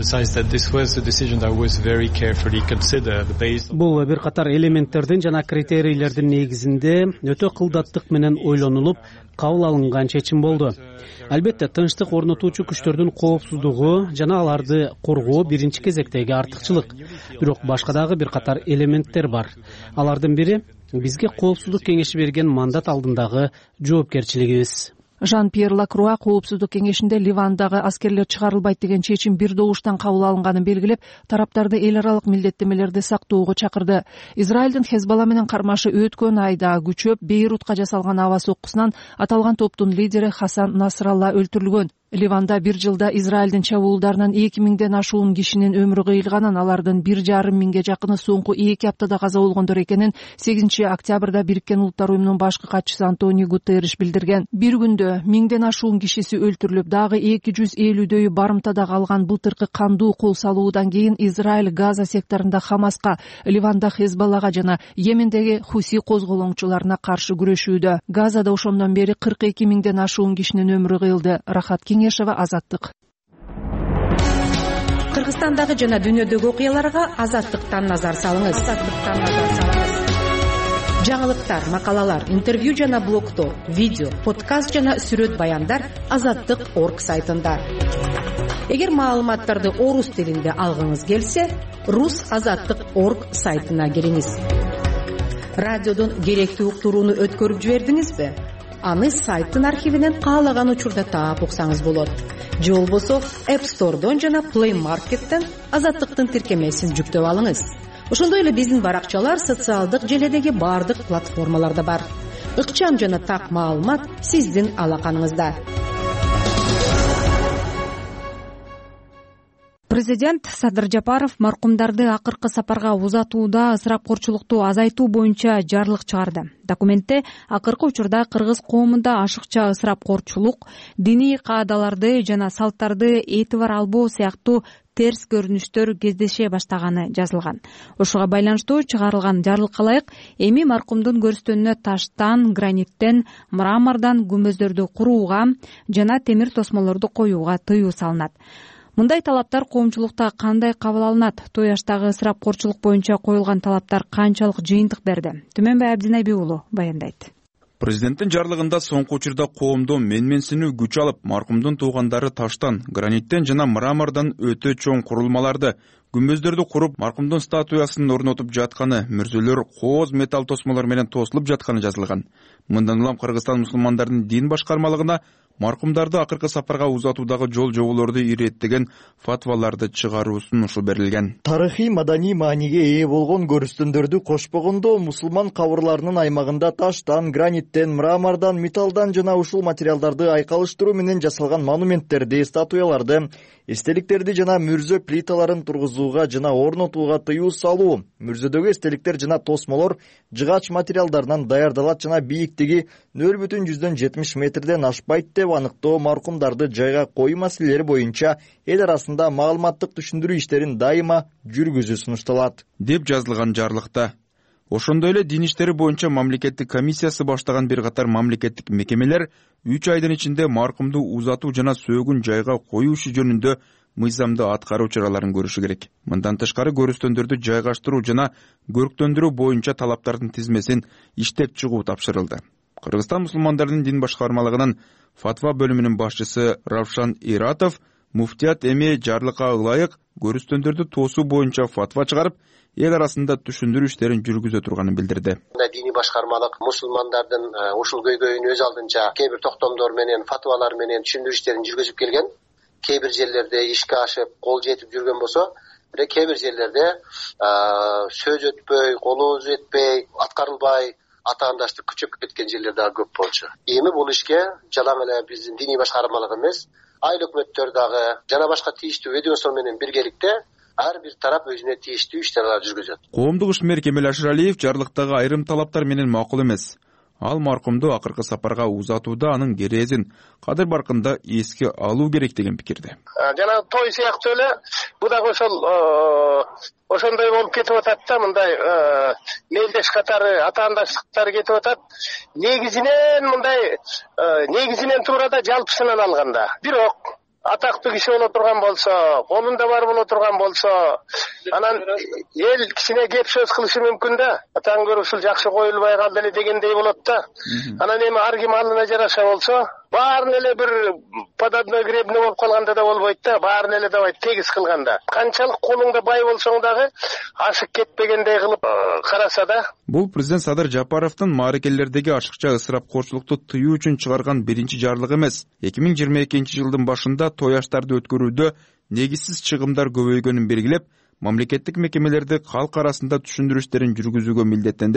Бул бир катар элементтердин жана критерийлердин негизинде өтө кылдаттык менен ойлонулуп кабыл алынган чечим болду. Албетте, тынчтык орнотуучу күчтөрдүн коопсуздугу жана аларды коргоо биринчи кезектеги артыкчылык. Бирок башка дагы бир катар элементтер бар. Алардын бири бизге коопсуздук кеңеши берген мандат алдындагы жоопкерчилигибиз. Жан-Пьер Лакруа коопсуздук кеңешинде Ливандагы аскерлер чыгарылбайт деген чечим бир добуштан кабыл алынганын белгилеп, тараптарды эл аралык милдеттемелерди сактоого чакырды. Израилдин Хезбалла менен кармашы өткөн айда күчөп Бейрутка жасалган аба соккусунан аталган топтун лидери Хасан Насралла өлтүрүлгөн. Ливанда бир жылда Израилдин чабуулдарынан эки миңден ашуун кишинин өмүрү кыйылганын, алардын бир жарым миңге жакыны соңку эки аптада каза болгондор экенин сегизинчи октябрда Бириккен Улуттар уюмунун башкы катчысы Антонио Гутерриш билдирген. Бир күндө миңден ашуун кишиси өлтүрүлүп, дагы эки жүз элүүдөйү барымтада калган былтыркы кандуу кол салуудан кийин Израиль Газа секторунда Хамаска, Ливанда Хезболлага жана Йемендеги Хуси козголоңчуларына каршы күрөшүүдө. Газада ошондон бери кырк эки миңден ашуун кишинин өмүрү кыйылды. Рахат Кеңешева, Азаттык. Кыргызстандагы жана дүйнөдөгү окуяларга Азаттыктан назар салыңыз. Азаттыктан назар салыңыз. Жаңылыктар, макалалар, интервью жана блогтор, видео, подкаст жана сүрөт баяндар азаттык точка орг сайтында. Эгер маалыматтарды орус тилинде алгыңыз келсе, рус азаттык точка орг сайтына кириңиз. Радиодон керектүү уктурууну өткөрүп жибердиңизби? Аны сайттын архивинен каалаган учурда таап уксаңыз болот. Же болбосо App Store'дон жана Play Market'тен Азаттыктын тиркемесин жүктөп алыңыз. Ошондой эле биздин баракчалар социалдык желедеги бардык платформаларда бар. Ыкчам жана так маалымат сиздин алаканыңызда. Президент Садыр Жапаров маркумдарды акыркы сапарга узатууда ысырапкорчулукту азайтуу боюнча жарлык чыгарды. Документте акыркы учурда кыргыз коомунда ашыкча ысырапкорчулук, диний каадаларды жана салттарды этибар албоо сыяктуу терс көрүнүштөр кездеше баштаганы жазылган. Ошого байланыштуу чыгарылган жарлыкка ылайык эми маркумдун көрүстөнүнө таштан, граниттен, мрамордон күмбөздөрдү курууга жана темир тосмолорду коюуга тыюу салынат. Мындай талаптар коомчулукта кандай кабыл алынат? Тояштагы ысырапкорчулук боюнча коюлган талаптар канчалык жыйынтык берди? Түмөнбай Абдинайби уулу баяндайт. Президенттин жарлыгында соңку учурда коомдо менменсинүү күч алып, маркумдун туугандары таштан, граниттен жана мрамордон өтө чоң курулмаларды, күмбөздөрдү куруп, маркумдун статуясын орнотуп жатканы, мүрзөлөр кооз металл тосмолор менен тосулуп жатканы жазылган. Мындан улам Кыргызстан мусулмандардын дин башкармалыгына маркумдарды акыркы сапарга узатуудагы жол жоболорду иреттеген фатваларды чыгаруу сунушу берилген. Тарыхый маданий мааниге ээ болгон көрүстөндөрдү кошпогондо мусулман кабырларынын аймагында таштан, граниттен, мрамордон, металлдан жана ушул материалдарды айкалыштыруу менен жасалган монументтерди, статуяларды, эстеликтерди жана мүрзө плиталарын тургузууга жана орнотууга тыюу салуу, мүрзөдөгү эстеликтер жана тосмолор жыгач материалдарынан даярдалат жана бийиктиги нөл бүтүн жүздөн жетимиш метрден ашпайт деп аныктоо, маркумдарды жайга коюу маселелери боюнча эл арасында маалыматтык түшүндүрүү иштерин дайыма жүргүзүү сунушталат деп жазылган жарлыкта. Ошондой эле дин иштери боюнча мамлекеттик комиссиясы баштаган бир катар мамлекеттик мекемелер үч айдын ичинде маркумду узатуу жана сөөгүн жайга коюу иши жөнүндө мыйзамды аткаруу чараларын көрүшү керек. Мындан тышкары көрүстөндөрдү жайгаштыруу жана көрктөндүрүү боюнча талаптардын тизмесин иштеп чыгуу тапшырылды. Кыргызстан мусулмандардын дин башкармалыгынын фатва бөлүмүнүн башчысы Равшан Иратов муфтият эми жарлыкка ылайык көрүстөндөрдү тоосуу боюнча фатва чыгарып, эл арасында түшүндүрүү иштерин жүргүзө турганын билдирди. Диний башкармалык мусулмандардын ушул көйгөйүн өз алдынча кээ бир токтомдор менен, фатвалар менен түшүндүрүү иштерин жүргүзүп келген. Кээ бир жерлерде ишке ашып, кол жетип жүргөн болсо, бирок кээ бир жерлерде сөз өтпөй, колу жетпей, аткарылбай, атаандаштык күчөп кеткен жерлер дагы көп болчу. Эми бул ишке жалаң эле биздин диний башкармалык эмес, айыл өкмөттөр дагы жана башка тийиштүү ведомство менен биргеликте ар бир тарап өзүнө тийиштүү иштерди жүргүзөт. Коомдук ишмер Кемел Ашыралиев жарлыктагы айрым талаптар менен макул эмес. Ал маркумду акыркы сапарга узатууда анын керезин кадыр баркында эске алуу керек деген пикирде. Жана той сыяктуу эле бул дагы ошол ошондой болуп кетип атат да, мындай мелдеш катары, атаандаштыктар кетип атат. Негизинен мындай негизинен туурада жалпысынан алганда. Бирок атактуу киши боло турган болсо, колунда бар боло турган болсо, анан эл кичине кеп сөз кылышы мүмкүн да. Атаң көрүп ушул жакшы коюлбай калды эле дегендей болот да. Анан эми ар ким алына жараша болсо, баарын эле бир подобной гребне болуп калганда да болбойт да. Баарын эле давай тегиз кылганда. Канчалык колуңда бай болсоң дагы ашык кетпегендей кылып караса да. Бул президент Садыр Жапаровдун мааракелердеги ашыкча ысырапкорчулукту тыюу үчүн чыгарган биринчи жарлыгы эмес. эки миң жыйырма экинчи жылдын башында той аштарды өткөрүүдө негизсиз чыгымдар көбөйгөнүн белгилеп, мамлекеттик мекемелерди калк арасында түшүндүрүү иштерин жүргүзүүгө милдеттендирип,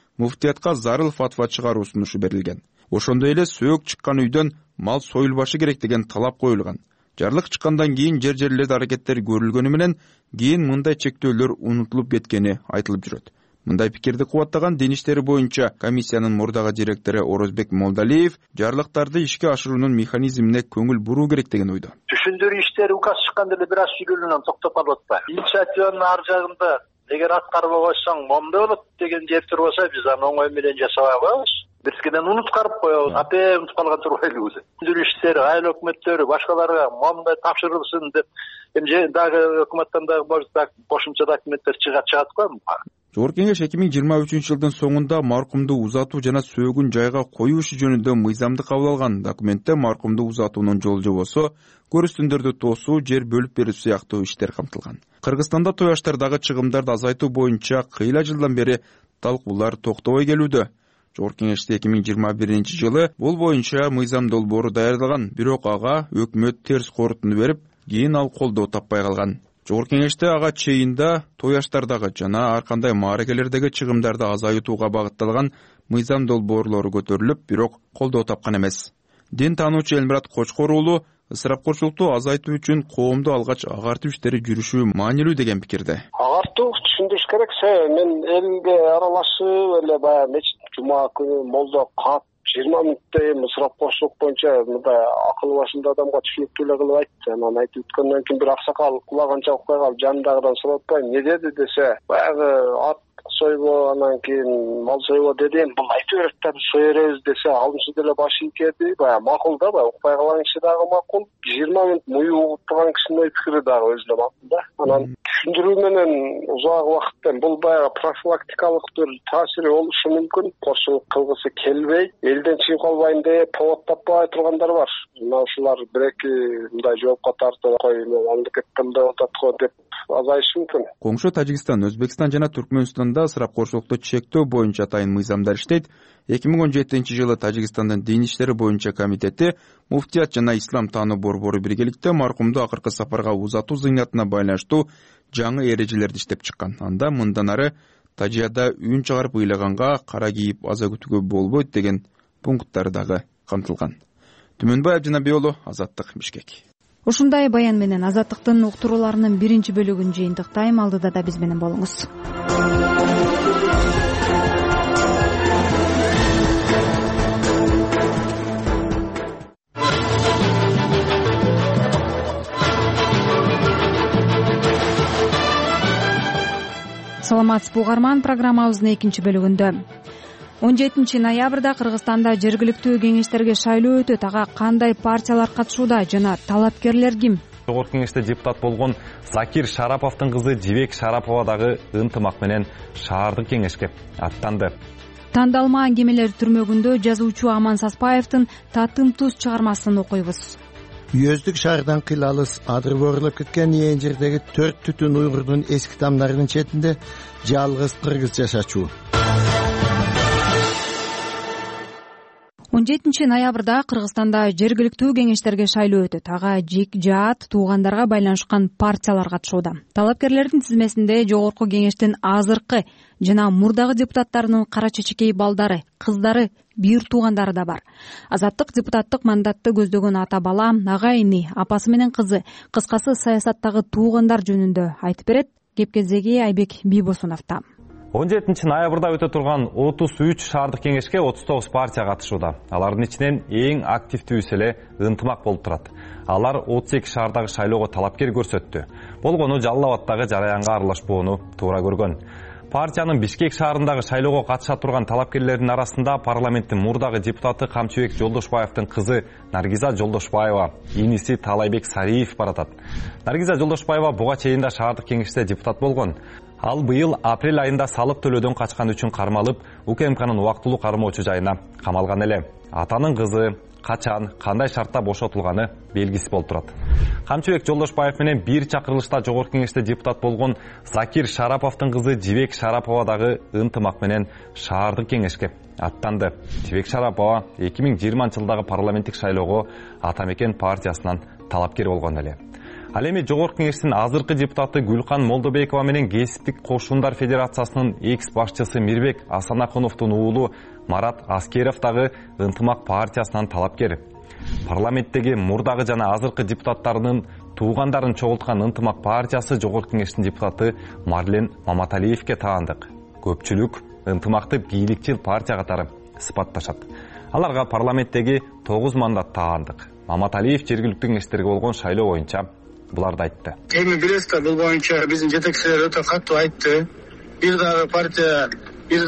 муфтиятка зарыл фатва чыгаруу сунушу берилген. Ошондой эле сөөк чыккан үйдөн мал союлбашы керек деген талап коюлган. Жарлык чыккандан кийин жер жерлерде аракеттер көрүлгөнү менен кийин мындай чектөөлөр унутулуп кеткени айтылып жүрөт. Мындай пикирди кубаттаган Дин иштери боюнча комиссиянын мурдагы директору Орозбек Молдалиев жарлыктарды ишке ашыруунун механизмине көңүл буруу керек деген ойдо. Түшүндүрүү иштери указ чыкканда эле бир аз сүйлөнүп токтоп калып атпайбы? Инициативанын ар жагында эгер аткарбай койсоң момундай болот деген жер турбаса, биз аны оңой менен жасабай коебуз. Биркиден унуткарып коебуз, апе унутуп калган турбайлыбыз. Түшүндүрүү иштери, айыл өкмөттөрү башкаларга момундай тапшырылсын деп, эми дагы өкмөттөн дагы кошумча документтер чыгат чыгат го. Жогорку Кеңеш эки миң жыйырма үчүнчү жылдын соңунда маркумду узатуу жана сөөгүн жайга коюу иши жөнүндө мыйзамды кабыл алган. Документте маркумду узатуунун жол жобосу, көрүстүндөрдү тосуу, жер бөлүп берүү сыяктуу иштер камтылган. Кыргызстанда той аштардагы чыгымдарды азайтуу боюнча кыйла жылдан бери талкуулар токтобой келүүдө. Жогорку Кеңеште эки миң жыйырма биринчи жылы бул боюнча мыйзам долбоору даярдалган, бирок ага өкмөт терс корутунду берип, кийин ал колдоо таппай калган. Жогорку Кеңеште ага чейинда той аштардагы жана ар кандай мааракелердеги чыгымдарды азайтууга багытталган мыйзам долбоорлору көтөрүлүп, бирок колдоо тапкан эмес. Дин таануучу Элмурат Кочкор уулу ысырапкорчулукту азайтуу үчүн коомду алгач агартуу иштери жүрүшү маанилүү деген пикирде. Агартуу түшүндүрүш керек. Мен элге аралашып эле баягы мечит жума күнү молдо кат жыйырма мүнөттөй ысырапкорчулук боюнча мындай акыл башында адамга түшүнүктүү эле кылып айтты. Анан айтып өткөндөн кийин бир аксакал кулаганча укпай калып, жанындагыдан сурап атпайм, эмне деди десе, баягы ат сойбо, анан кийин мал сойбо деди. Бул айтып берет да, биз сой беребиз десе, алымсыз деле башы ийкеди. Баягы макул да, баягы укпай калган киши дагы макул. жыйырма мүнөт муyu угуп турган кишинин ой пикири дагы өзүнө макул да. Анан түшүндүрүү менен узак убакыттан бул баягы профилактикалык бир таасири болушу мүмкүн. Коошулук кылгысы келбей, элден чыгып калбайын деп повод таппай тургандар бар. Мына ушулар бир-эки мындай жоопко тартып кой, мамлекеттен мындай атат го деп азайышы мүмкүн. Коңшу Тажикстан, Өзбекстан жана Түркмөнстанда ысырапкорчулукту чектөө боюнча атайын мыйзамдар иштейт. эки миң он жетинчи жылы Тажикстандын Дин иштери боюнча комитети муфтият жана ислам таануу борбору биргеликте маркумду акыркы сапарга узатуу зыйнатына байланыштуу жаңы эрежелерди иштеп чыккан. Анда мындан ары тажияда үн чыгарып ыйлаганга кара кийип аза күтүүгө болбойт деген пункттар дагы камтылган. Түмөнбай Абдинабий уулу, Азаттык, Бишкек. Ушундай баян менен Азаттыктын уктурууларынын биринчи бөлүгүн жыйынтыктайм. Алдыда да биз менен болуңуз. Саламатсызбы угарман, программабыздын экинчи бөлүгүндө. он жетинчи ноябрда Кыргызстанда жергиликтүү кеңештерге шайлоо өтөт. Ага кандай партиялар катышууда жана талапкерлер ким? Жогорку Кеңеште депутат болгон Закир Шараповдун кызы Жибек Шарапова дагы ынтымак менен шаардык кеңешке аттанды. Тандалма аңгемелер түрмөгүндө жазуучу Аман Саспаевдин Татым туз чыгармасын окуйбуз. Үйөздүк шаардан кыйлалыс адыр борулуп кеткен ээн жердеги төрт түтүн уйгурдун эски тамдарынын четинде жалгыз кыргыз жашачу. он жетинчи ноябрда Кыргызстанда жергиликтүү кеңештерге шайлоо өтөт. Ага жик жаат туугандарга байланышкан партиялар катышууда. Талапкерлердин тизмесинде Жогорку Кеңештин азыркы жана мурдагы депутаттарынын кара чечекей балдары, кыздары, бир туугандары да бар. Азаттык депутаттык мандатты көздөгөн ата бала, ага эни, апасы менен кызы, кыскасы саясаттагы туугандар жөнүндө айтып берет. Кепкездеги Айбек Бийбосуновдо. он жетинчи ноябрда өтө турган отуз үч шаардык кеңешке отуз тогуз партия катышууда. Алардын ичинен эң активдүүсү эле ынтымак болуп турат. Алар отуз эки шаардагы шайлоого талапкер көрсөттү. Болгону Жалал Абаддагы жараянга аралашпоону туура көргөн. Партиянын Бишкек шаарындагы шайлоого катыша турган талапкерлердин арасында парламенттин мурдагы депутаты Камчыбек Жолдошбаевдин кызы Наргиза Жолдошбаева, иниси Талайбек Сариев баратат. Наргиза Жолдошбаева буга чейин да шаардык кеңеште депутат болгон. Ал быйыл апрель айында салык төлөөдөн качкан үчүн кармалып, УКМКнын убактылуу кармоочу жайына камалган эле. Атанын кызы качан, кандай шартта бошотулганы белгисиз болуп турат. Камчыбек Жолдошбаев менен бир чакырылышта Жогорку Кеңеште депутат болгон Закир Шараповдун кызы Жибек Шарапова дагы ынтымак менен шаардык кеңешке аттанды. Жибек Шарапова эки миң жыйырманчы жылдагы парламенттик шайлоого Ата Мекен партиясынан талапкер болгон эле. Ал эми Жогорку Кеңештин азыркы депутаты Гүлкан Молдобекова менен Кесиптик кошундар федерациясынын экс башчысы Мирбек Асанакуновдун уулу Марат Аскеров дагы ынтымак партиясынан талапкер. Парламенттеги мурдагы жана азыркы депутаттарынын туугандарын чогулткан ынтымак партиясы Жогорку Кеңештин депутаты Марлен Маматалиевке таандык. Көпчүлүк ынтымакты бийликчил партия катары сыпатташат. Аларга парламенттеги тогуз мандат таандык. Маматалиев жергиликтүү кеңештерге болгон шайлоо боюнча буларды айтты. Эми билесиз, бул боюнча биздин жетекчилер өтө катуу айтты. Бир дагы партия, бир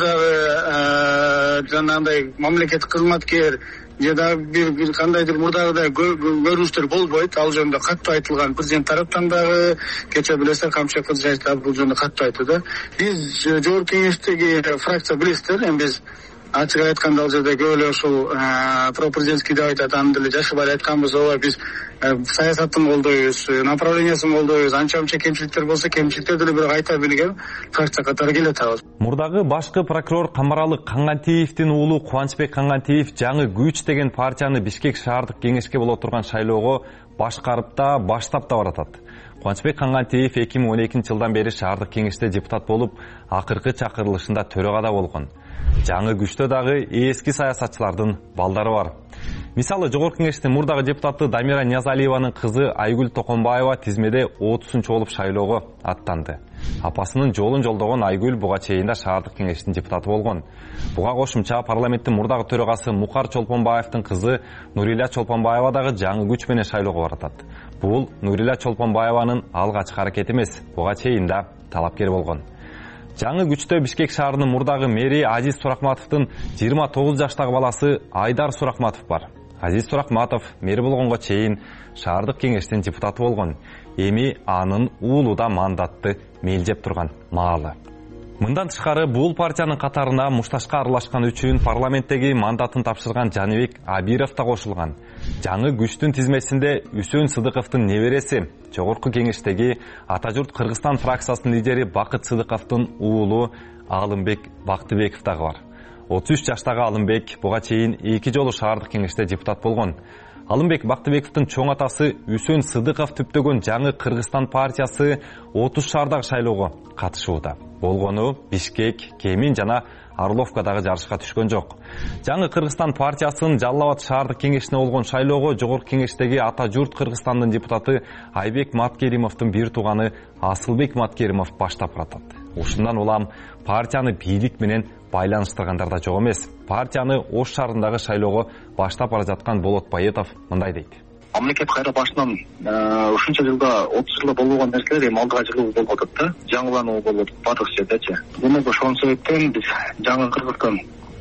дагы жанагындай мамлекеттик кызматкер же дагы бир бир кандайдыр мурдагыдай көрүнүштөр болбойт. Ал жөнүндө катуу айтылган. Президент тараптан дагы кечээ билесиз, Камчы Кылычбаев дагы бул жөнүндө катуу айтты да. Биз Жогорку Кеңештеги фракция билесиздер, эми биз ачык айтканда ал жерде көп эле ушул пропрезидентский деп айтат, аны деле жашы бар айтканбыз. Ооба биз саясатын колдойбуз, направлениясын колдойбуз. Анча мынча кемчиликтер болсо кемчиликтер деле бирок айта билген фракция катары келатабыз. Мурдагы башкы прокурор Камаралы Кангантиевдин уулу Кубанычбек Кангантиев жаңы күч деген партияны Бишкек шаардык кеңешке боло турган шайлоого башкарып да баштап да баратат. Кубанычбек Кангантиев эки миң он экинчи жылдан бери шаардык кеңеште депутат болуп, акыркы чакырылышында төрагада болгон. Жаңы күчтө дагы эски саясатчылардын балдары бар. Мисалы, Жогорку Кеңештин мурдагы депутаты Дамира Ниязалиеванын кызы Айгүл Токонбаева тизмеде отузунчу болуп шайлоого аттанды. Апасынын жолун жолдогон Айгүл буга чейин да шаардык кеңештин депутаты болгон. Буга кошумча парламенттин мурдагы төрагасы Мукар Чолпонбаевдин кызы Нурила Чолпонбаева дагы жаңы күч менен шайлоого баратат. Бул Нурила Чолпонбаеванын алгачкы аракети эмес, буга чейин да талапкер болгон. Жаңы күчтө Бишкек шаарынын мурдагы мэри Азиз Суракматовдун жыйырма тогуз жаштагы баласы Айдар Суракматов бар. Азиз Суракматов мэри болгонго чейин шаардык кеңештин депутаты болгон. Эми анын уулу да мандатты мелжеп турган маалы. Мындан тышкары бул партиянын катарына мушташка аралашкан үчүн парламенттеги мандатын тапшырган Жаныбек Абиров да кошулган. Жаңы күчтүн тизмесинде Үсөн Сыдыковдун небереси, Жогорку Кеңештеги Ата журт Кыргызстан фракциясынын лидери Бакыт Сыдыковдун уулу Алымбек Бактыбеков дагы бар. отуз үч жаштагы Алымбек буга чейин эки жолу шаардык кеңеште депутат болгон. Алымбек Бактыбековдун чоң атасы Үсөн Сыдыков түптөгөн жаңы Кыргызстан партиясы отуз шаардагы шайлоого катышууда. Болгону Бишкек, Кемин жана Орловкадагы жарышка түшкөн жок. Жаңы Кыргызстан партиясынын Жалал Абад шаардык кеңешине болгон шайлоого Жогорку Кеңештеги Ата журт Кыргызстандын депутаты Айбек Маткеримовдун бир тууганы Асылбек Маткеримов баштап баратат. Ушундан улам партияны бийлик менен байланыштыргандар да жок эмес. Партияны Ош шаарындагы шайлоого баштап бара жаткан Болот Байетов мындай дейт. Мамлекет кайра башынан ушунча жылда отуз жылда болбогон нерселер эми алдыга жылуу болуп атат да, жаңылануу болуп атат баардык жердечи. Демек ошол себептен биз жаңы Кыргызстан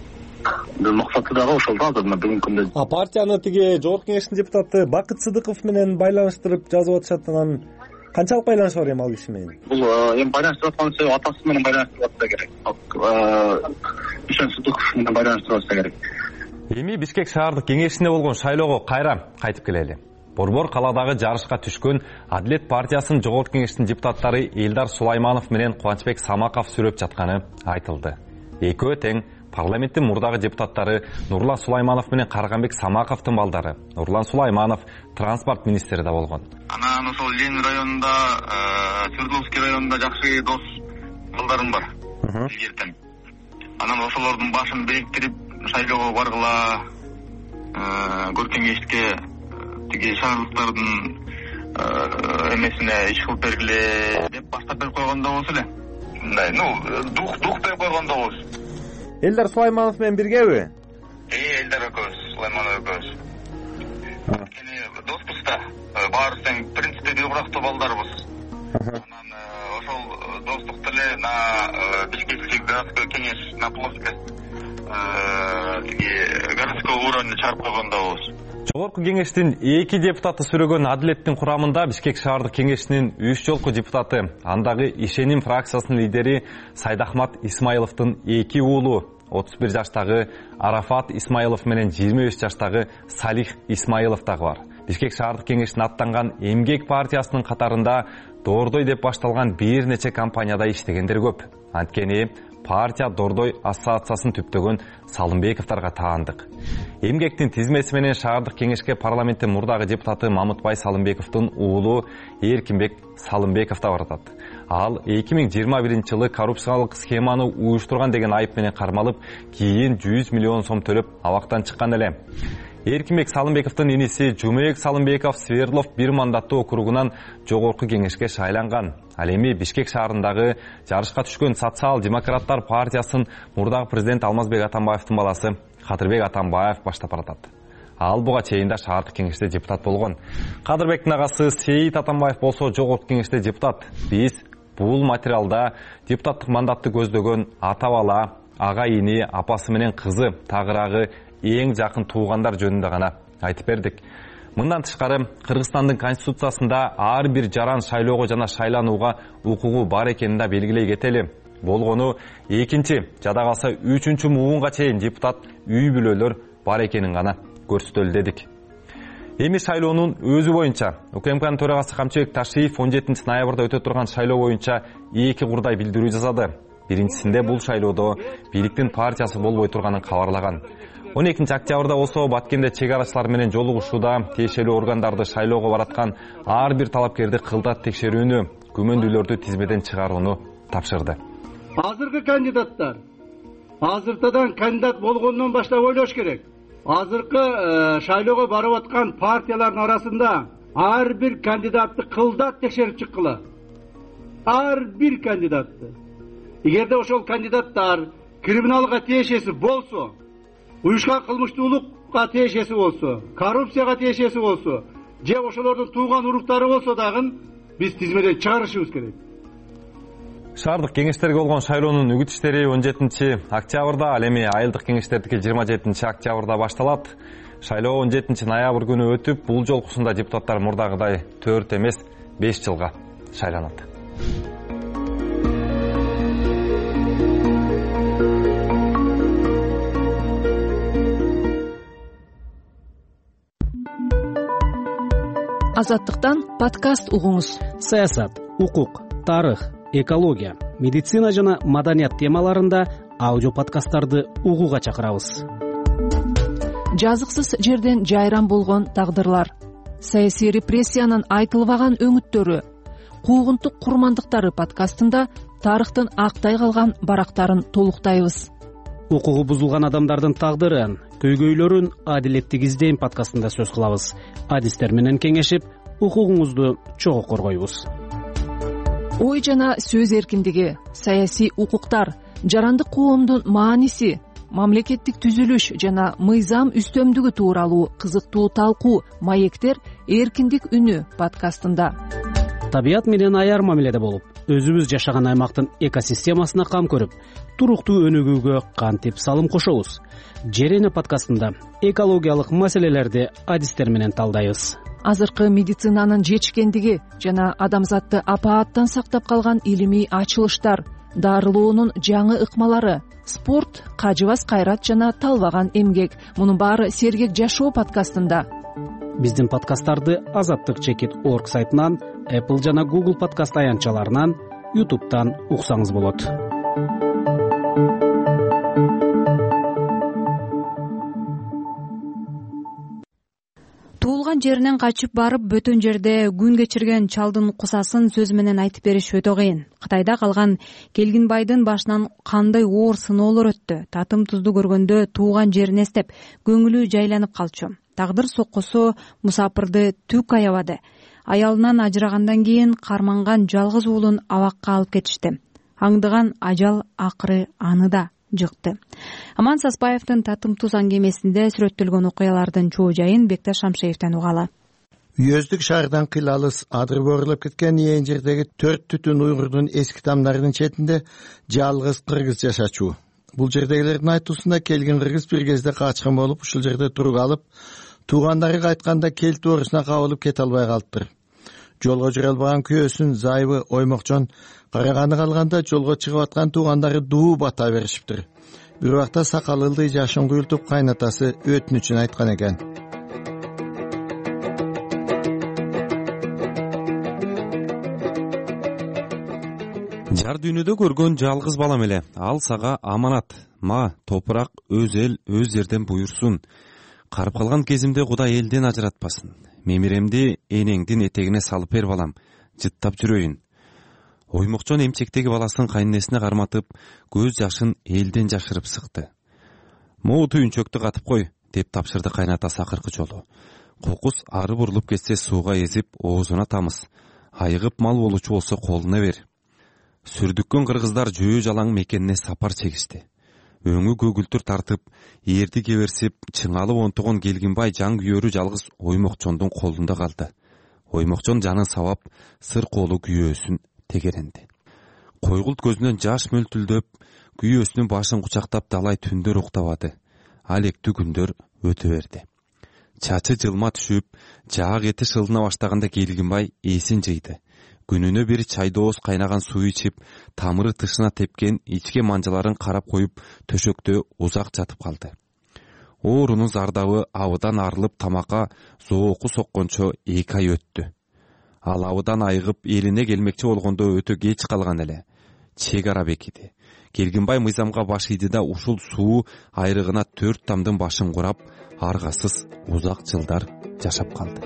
максаты дагы ошол да азыр бүгүнкү күндө. А партияны тиги Жогорку Кеңештин депутаты Бакыт Сыдыков менен байланыштырып жазып атышат, анан канчалык байланыш бар эми ал киши менен? Бул эми байланыштырып аткан себеби атасы менен байланыштырып атса керек. Үсөн Сыдыков менен байланыштырып атса керек. Эми Бишкек шаардык кеңешине болгон шайлоого кайра кайтып келели. Борбор каладагы жарышка түшкөн Адилет партиясынын Жогорку Кеңештин депутаттары Элдар Сулайманов менен Кубанычбек Самаков сүрөп жатканы айтылды. Экөө тең парламенттин мурдагы депутаттары Нурлан Сулайманов менен Карганбек Самаковдун балдары. Нурлан Сулайманов транспорт министри да болгон. Анан ошол Ленин районунда, Свердловский районунда жакшы дос балдарым бар. Илгертен. Анан ошолордун башын бириктирип шайлоого баргыла, Көркеңешке тиги шаардыктардын эмесине иш кылып бергиле деп баштап берип койгондо болсо эле. Мындай, ну, дух дух деп койгондо болсо. Элдар Сулайманов менен биргеби? Э, Элдар экөөбүз, Сулайманов экөөбүз. Кени доспуз да, баарыбыз тең принципте бирактуу балдарбыз. Анан ошол достук деле на Бишкектик городской кеңеш на плоскость городской уровня чыгарып койгондо болсо. Жогорку Кеңештин эки депутаты сүрөгөн Адилеттин курамында Бишкек шаардык кеңешинин үч жолку депутаты, андагы Ишеним фракциясынын лидери Сайдахмат Исмаиловдун эки уулу, отуз бир жаштагы Арафат Исмаилов менен жыйырма беш жаштагы Салих Исмаилов дагы бар. Бишкек шаардык кеңешине аттанган Эмгек партиясынын катарында Доордой деп башталган бир нече компанияда иштегендер көп. Анткени партия Дордой ассоциациясын түптөгөн Салымбековторго таандык. Эмгектин тизмеси менен шаардык кеңешке парламенттин мурдагы депутаты Мамытбай Салымбековдун уулу Эркинбек Салымбеков да баратат. Ал эки миң жыйырма биринчи жылы коррупциялык схеманы уюштурган деген айып менен кармалып, кийин жүз миллион сом төлөп абактан чыккан эле. Эркинбек Салымбековдун иниси Жумек Салымбеков Свердлов бир мандаттуу округунан жогорку кеңешке шайланган. Ал эми Бишкек шаарындагы жарышка түшкөн Социал-демократтар партиясын мурдагы президент Алмазбек Атамбаевдин баласы Кадырбек Атамбаев баштап баратат. Ал буга чейин да шаардык кеңеште депутат болгон. Кадырбектин агасы Сейит Атамбаев болсо жогорку кеңеште депутат. Биз бул материалда депутаттык мандатты көздөгөн ата бала, ага ини, апасы менен кызы, тагыраагы эң жакын туугандар жөнүндө гана айтып бердик. Мындан тышкары Кыргызстандын конституциясында ар бир жаран шайлоого жана шайланууга укугу бар экенин да белгилей кетели. Болгону экинчи, жада калса үчүнчү муунга чейин депутат үй бүлөлөр бар экенин гана көрсөтөлү дедик. Эми шайлоонун өзү боюнча УКМКнын төрагасы Камчыбек Ташиев он жетинчи ноябрда өтө турган шайлоо боюнча эки курдай билдирүү жасады. Биринчисинде бул шайлоодо бийликтин партиясы болбой турганын кабарлаган. он экинчи октябрда болсо Баткенде чек арачылар менен жолугушууда тиешелүү органдарды шайлоого бараткан ар бир талапкерди кылдат текшерүүнү, күмөндүүлөрдү тизмеден чыгарууну тапшырды. Азыркы кандидаттар азыртадан кандидат болгондон баштап ойлош керек. Азыркы шайлоого барып аткан партиялардын арасында ар бир кандидатты кылдат текшерип чыккыла. Ар бир кандидатты. Эгерде ошол кандидаттар криминалга тиешеси болсо, уюшкан кылмыштуулукка тиешеси болсо, коррупцияга тиешеси болсо, же ошолордун тууган уруктары болсо дагы биз тизмеден чыгарышыбыз керек. Шаардык кеңештерге болгон шайлоонун үгүт иштери он жетинчи октябрда, ал эми айылдык кеңештердики жыйырма жетинчи октябрда башталат. Шайлоо он жетинчи ноябрь күнү өтүп, бул жолкусунда депутаттар мурдагыдай төрт эмес беш жылга шайланат. Азаттыктан подкаст угуңуз. Саясат, укук, тарых, экология, медицина жана маданият темаларында аудио подкасттарды угууга чакырабыз. Жазыксыз жерден жайран болгон тагдырлар, саясий репрессиянын айтылбаган өңүттөрү, куугунтук курмандыктары подкастында тарыхтын актай калган барактарын толуктайбыз. Укугу бузулган адамдардын тагдырын, көйгөйлөрүн адилеттик издейм подкастында сөз кылабыз. Адистер менен кеңешип, укугуңузду чогуу коргойбуз. Ой жана сөз эркиндиги, саясий укуктар, жарандык коомдун мааниси, мамлекеттик түзүлүш жана мыйзам үстөмдүгү тууралуу кызыктуу талкуу, маектер эркиндик үнү подкастында. Табият менен аяр мамиледе болуп, өзүбүз жашаган аймактын экосистемасына кам көрүп, туруктуу өнүгүүгө кантип салым кошобуз. Жер эне подкастында экологиялык маселелерди адистер менен талдайбыз. Азыркы медицинанын жетишкендиги жана адамзатты апааттан сактап калган илимий ачылыштар, дарылоонун жаңы ыкмалары, спорт, кажыбас кайрат жана талбаган эмгек. Мунун баары сергек жашоо подкастында. Биздин подкасттарды азаттык чекит орг сайтынан, Apple жана Google подкаст аянтчаларынан, YouTube'дан уксаңыз болот. Туулган жеринен качып барып, бөтөн жерде күн кечирген чалдын кусасын сөз менен айтып бериш өтө кыйын. Кытайда калган Келгинбайдын башынан кандай оор сыноолор өттү. Татым тузду көргөндө тууган жерин эстеп, көңүлү жайланып калчу. Тагдыр соккусу мусапырды түк аябады. Аялынан ажырагандан кийин карманган жалгыз уулун абакка алып кетишти. Аңдыган ажал акыры аны да жыкты. Аман Саспаевдин Татым туз аңгемесинде сүрөттөлгөн окуялардын чоо жайын Бекташ Шамшеевден угалы. Үйөздүк шаардан кыйлалыс адыр борулуп кеткен ээн жердеги төрт түтүн уйгурдун эски тамдарынын четинде жалгыз кыргыз жашачу. Бул жердегилердин айтуусунда келген кыргыз бир кезде качкан болуп, ушул жерде туруп алып, туугандары кайтканда кел туурусуна кабылып кете албай калыптыр. Жолго жүрө албаган күйөөсүн Зайыбы Оймокчон караганы калганда жолго чыгып аткан туугандары дуу бата беришиптир. Бир убакта сакал ылдый жашын куйултуп кайнатасы өтүнүчүн айткан экен. жар дүйнөдө көргөн жалгыз балам эле, ал сага аманат. Ма топурак өз эл өз жерден буйрсун. Карып калган кезимде Кудай элден ажыратпасын. Мемиремди энеңдин этегине салып бер балам, жыттап жүрөйүн. Оймокчон эмчектеги баласын кайненесине карматып, көз жашын элден жашырып сыкты. Могу түйүнчөктү катып кой, деп тапшырды кайнатасы акыркы жолу. Кокус ары бурулуп кетсе сууга эзип, оозуна тамыз. Айыгып мал болучу болсо колуна бер. Сүрдүккөн кыргыздар жөө жалаң мекенине сапар чегишти. Өңү көгүлтүр тартып, эрди кеберсип, чыңалып онтогон Келгинбай жан күйөрү жалгыз Оймокчондун колунда калды. Оймокчон жанын сабап, сыр колу күйөөсүн тегеренди. Койгулт көзүнөн жаш мөлтүлдөп, күйөөсүнүн башын кучактап далай түндөр уктабады. Алектүү күндөр өтө берди. Чачы жылма түшүп, жаак эти шылына баштаганда Келгинбай эсин жыйды. Күнүнө бир чайдооз кайнаган суу ичип, тамыры тышына тепкен ичке манжаларын карап коюп, төшөктө узак жатып калды. Оорунун зардабы абыдан арылып тамакка зооку соккончо эки ай өттү. Ал абыдан айыгып элине келмекчи болгондо өтө кеч калган эле. Чек ара бекиди. Келгинбай мыйзамга баш ийди да ушул суу айрыгына төрт тамдын башын курап, аргасыз узак жылдар жашап калды.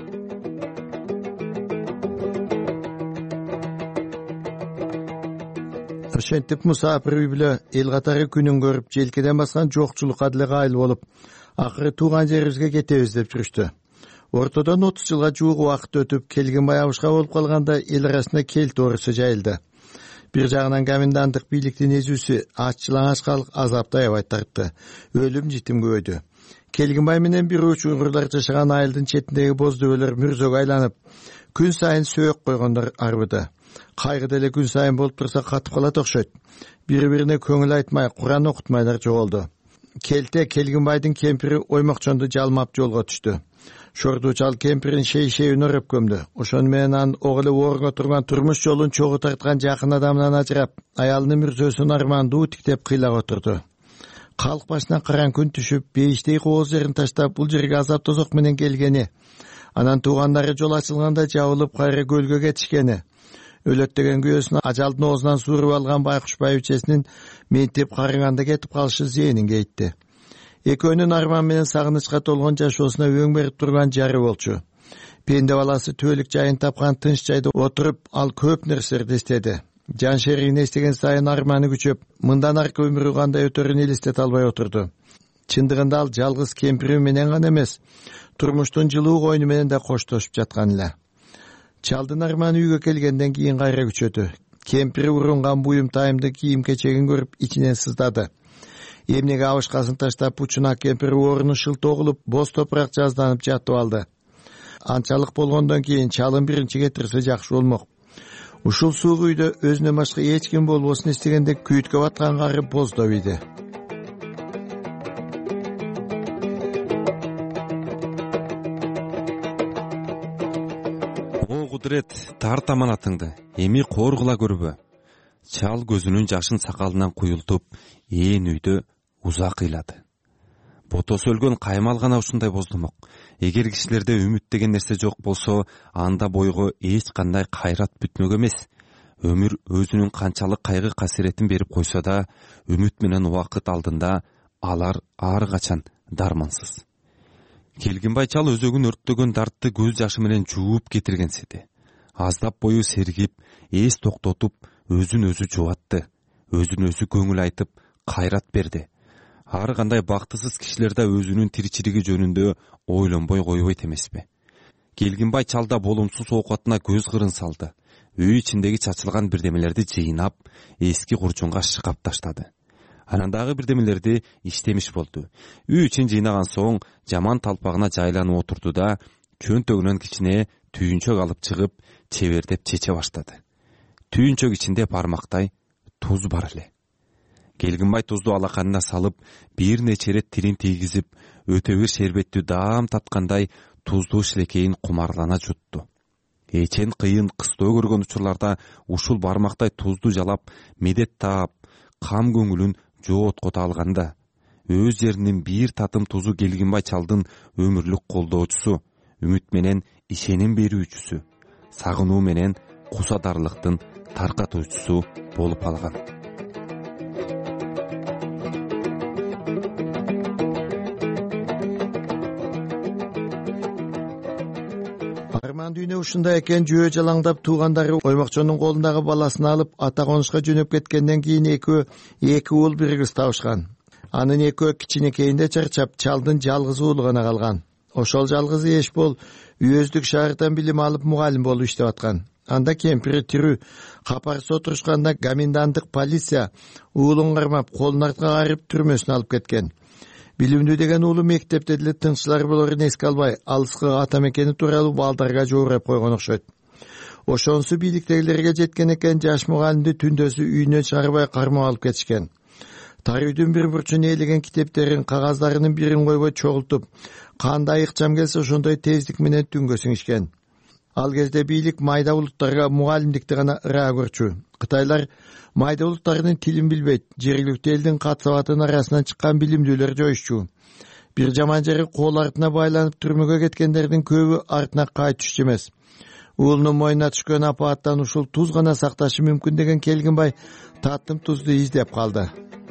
Ошентип мусафир үй бүлө эл катары күнүн көрүп, желкеден баскан жокчулукка деле кайыл болуп, акыры тууган жерибизге кетебиз деп жүрүштү. Ортодон отуз жылга жуук убакыт өтүп, Келгинбай абышка болуп калганда эл арасында келт оорусу жайылды. Бир жагынан коменданттык бийликтин эзүүсү аччылаңач калк азаптай аябай тартты. Өлүм житим көбөйдү. Келгинбай менен бир уч уйгурлар жашаган айылдын четиндеги боз дөбөлөр мүрзөгө айланып, күн сайын сөөк койгондор арбыды. Кайгы деле күн сайын болуп турса катып калат окшойт. Бири-бирине көңүл айтмай, Куран окутмайлар жоголду. Келте Келгинбайдын кемпири Оймокчонду жалмап жолго түштү. Шордуу чал кемпирин шей-шейин өрөп көмдү. Ошону менен анын огулу оорунга турган турмуш жолун чогуу тарткан жакын адамынан ажырап, аялынын мүрзөсүн армандуу тиктеп кыйлап отурду. Калк башынан караң күн түшүп, бейиштей кооз жерин таштап, бул жерге азап тозок менен келгени, анан туугандары жол ачылганда жабылып кайра көлгө кетишкени, өлөттөгөн күйөөсүн ажалдын оозунан suurуп алган Байкуш байбичесинин ментип карыганда кетип калышы зээнин кейтти. Экөөнүн арман менен сагынычка толгон жашоосуна өң берип турган жары болчу. Пенде баласы түбөлүк жайын тапкан тынч жайда отуруп, ал көп нерселерди эстеди. Жан шеригин эстеген сайын арманы күчөп, мындан аркы өмүрү кандай өтөрүн элестете албай отурду. Чындыгында ал жалгыз кемпири менен гана эмес, турмуштун жылуу койну менен да коштошуп жаткан эле. Чалдын арманы үйгө келгенден кийин кайра күчөдү. Кемпири урунган буюм тайымды кийим кечегин көрүп ичинен сыздады. Эмнеге абышкасын таштап, учуна кемпири орunu шылт огулуп, боз топурак жазданып жатып алды. Анчалык болгондон кийин чалын биринчи кетирсе жакшы болмок. Ушул суук үйдө өзүнөн башка эч ким болбосун эстегенде күйүткө баткан кары боздоп ийди. О кудурет, тарт аманатыңды, эми коргула көрбө. Чал көзүнүн жашын сакалынан куюлтуп, ээн үйдө узак кыйлады. Ботосу өлгөн каймал гана ушундай боздомок. Эгер кишилерде үмүт деген нерсе жок болсо, анда бойго эч кандай кайрат бүтмөк эмес. Өмүр өзүнүн канчалык кайгы касиретин берип койсо да, үмүт менен убакыт алдында алар ар качан дармансыз. Келгинбай чал өзөгүн өрттөгөн дартты көз жашы менен жууп кетиргенсиди. Аздап бою сергип, эс токтотуп, өзүн өзү жубатты. Өзүн өзү көңүл айтып, кайрат берди. Ар кандай бактысыз кишилер да өзүнүн тиричилиги жөнүндө ойлонбой койбойт эмеспи. Келгинбай чалда болумсуз оокатына көз кырын салды. Үй ичиндеги чачылган бирдемелерди жыйнап, эски курчунга шыкап таштады. Анан дагы бирдемелерди иштемиш болду. Үй ичин жыйнаган соң жаман талпагына жайланып отурду да, чөнтөгүнөн кичине түйүнчөк алып чыгып, чебердеп чече баштады. Түйүнчөк ичинде бармактай туз бар эле. Келгинбай тузду алаканына салып, бир нече рет тилин тийгизип, өтө бир шербеттүү даам таткандай туздуу шилекейин кумарлана жутту. Эчен кыйын кыстоо көргөн учурларда ушул бармактай тузду жалап, медет таап, кам көңүлүн жооткото алганда, өз жеринин бир татым тузу Келгинбай чалдын өмүрлүк колдоочусу, үмүт менен ишеним берүүчүсү, сагынуу менен кусадарлыктын таркатуучусу болуп алган. Арман дүйнө ушундай экен. Жөө жалаңдап туугандары Оймокчонун колундагы баласын алып ата конушка жөнөп кеткенден кийин экөө эки уул бир кыз табышкан. Анын экөө кичинекейинде чарчап, чалдын жалгыз уулу гана калган. Ошол жалгызы Эшбол үйөздүк шаардан билим алып мугалим болуп иштеп аткан. Анда кемпири тирүү капарсы отурушканда коменданттык полиция уулун кармап, колун артка кайрып түрмөсүнө алып кеткен. Билимдүү деген уулу мектепте деле тынччылар болорун эске албай, алыскы ата мекени тууралуу балдарга жоорап койгон окшойт. Ошонусу бийликтегилерге жеткен экен, жаш мугалимди түндөсү үйүнөн чыгарбай кармап алып кетишкен. Тарыйдын бир бурчуна ээлеген китептерин, кагаздарынын бирин койбой чогултуп, кандай ыкчам келсе ошондой тездик менен түнгө сиңишкен. Ал кезде бийлик майда улуттарга мугалимдикти гана ыраа көрчү. Кытайлар майда улуттарынын тилин билбейт, жергиликтүү элдин кат-сабатынын арасынан чыккан билимдүүлөр жоюшчу. Бир жаман жери кол артына байланып түрмөгө кеткендердин көбү артына кайтышчу эмес. Уулунун мойнуна түшкөн апааттан ушул туз гана сакташы мүмкүн деген Келгинбай татым тузду издеп калды.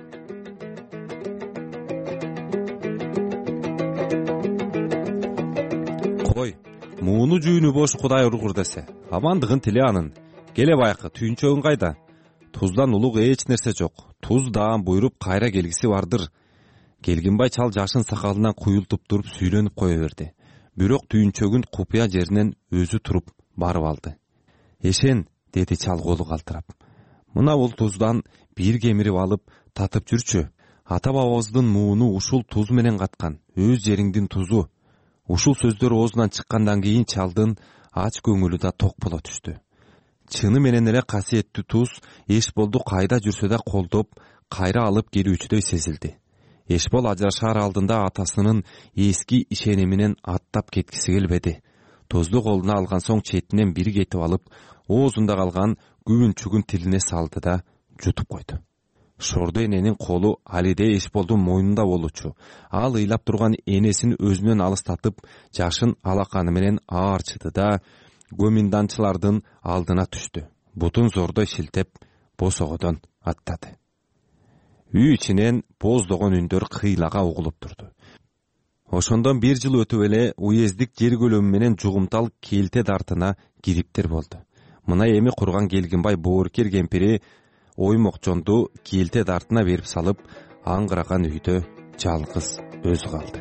Кой, мууну жүүнү бош Кудай ургур десе, амандыгын тиле анын. Келе байкы, түйүнчөгүн кайда? Туздан улук эч нерсе жок. Туз даам буйруп кайра келгиси бардыр. Келгинбай чал жашын сакалынан куюлтуп туруп сүйлөнүп кое берди. Бирок түйүнчөгүн купуя жеринен өзү туруп барып алды. Эшен, деди чал колу калтырап. Мына бул туздан бир кемирип алып татып жүрчү. Ата бабабыздын мууну ушул туз менен каткан. Өз жериңдин тузу. Ушул сөздөр оозунан чыккандан кийин чалдын ач көңүлү да ток боло түштү. Чыны менен эле касиеттүү туз Эшболду кайда жүрсө да колдоп, кайра алып келүүчүдөй сезилди. Эшбол ажырашаар алдында атасынын эски ишениминен аттап кеткиси келбеди. Тузду колуна алган соң четинен бир кетип алып, оозунда калган күбүнчүгүн тилине салды да жутуп койду. Шорду эненин колу алиде Эшболдун мойнунда болчу. Ал ыйлап турган энесин өзүнөн алыстатып, жашын алаканы менен аарчыды да гоминданчылардын алдына түштү. Бутун зордой шилтеп, босогодон аттады. Үй ичинен боздогон үндөр кыйлага угулуп турду. Ошондон бир жыл өтүп эле уездик жер көлөмү менен жугумтал келте дартына кириптер болду. Мына эми курган Келгинбай бооркер кемпири Оймокчонду келте дартына берип салып, аңгыраган үйдө жалгыз өзү калды.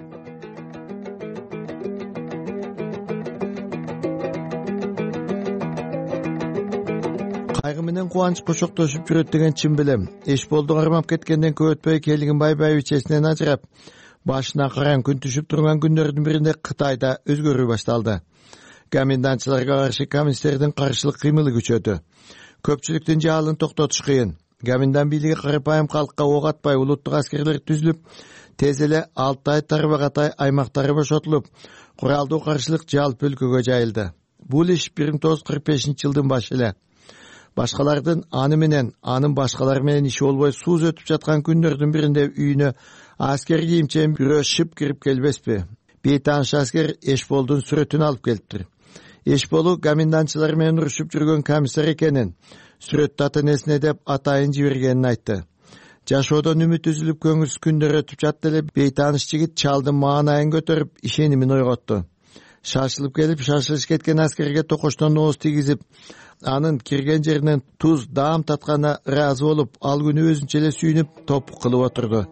Кайгы менен кубанч кошоктошуп жүрөт деген чын билем. Эшболду кармап кеткенден көп өтпөй Келгинбай байбичесинен ажырап, башына караң күн түшүп турган күндөрдүн биринде Кытайда өзгөрүү башталды. Комендантчыларга каршы коммунисттердин каршылык кыймылы күчөдү. Көпчүлүктүн жаалын токтотуш кыйын. Комендант бийлиги карапайым калкка ок атпай улуттук аскерлер түзүлүп, тез эле Алтай, Тарбагатай аймактары бошотулуп, куралдуу каршылык жалпы өлкөгө жайылды. Бул иш бир миң тогуз жүз кырк бешинчи жылдын башы эле. Башкалардын аны менен, анын башкалар менен иши болбой сууз өтүп жаткан күндөрдүн биринде үйүнө аскер кийимчен бирөө шып кирип келбеспи? Бейтааныш аскер Эшболдун сүрөтүн алып келиптир. Эшболу комендантчылар менен урушуп жүргөн комиссар экенин, сүрөттү ата энесине деп атайын жибергенин айтты. Жашоодон үмүт үзүлүп көңүлсүз күндөр өтүп жатты эле бейтааныш жигит чалдын маанайын көтөрүп ишенимин ойготту. Шашылып келип, шашылыш кеткен аскерге токоштон ооз тийгизип, анын кирген жеринен туз даам татканына ыраазы болуп, ал күнү өзүнчө эле сүйүнүп, топук кылып отурду.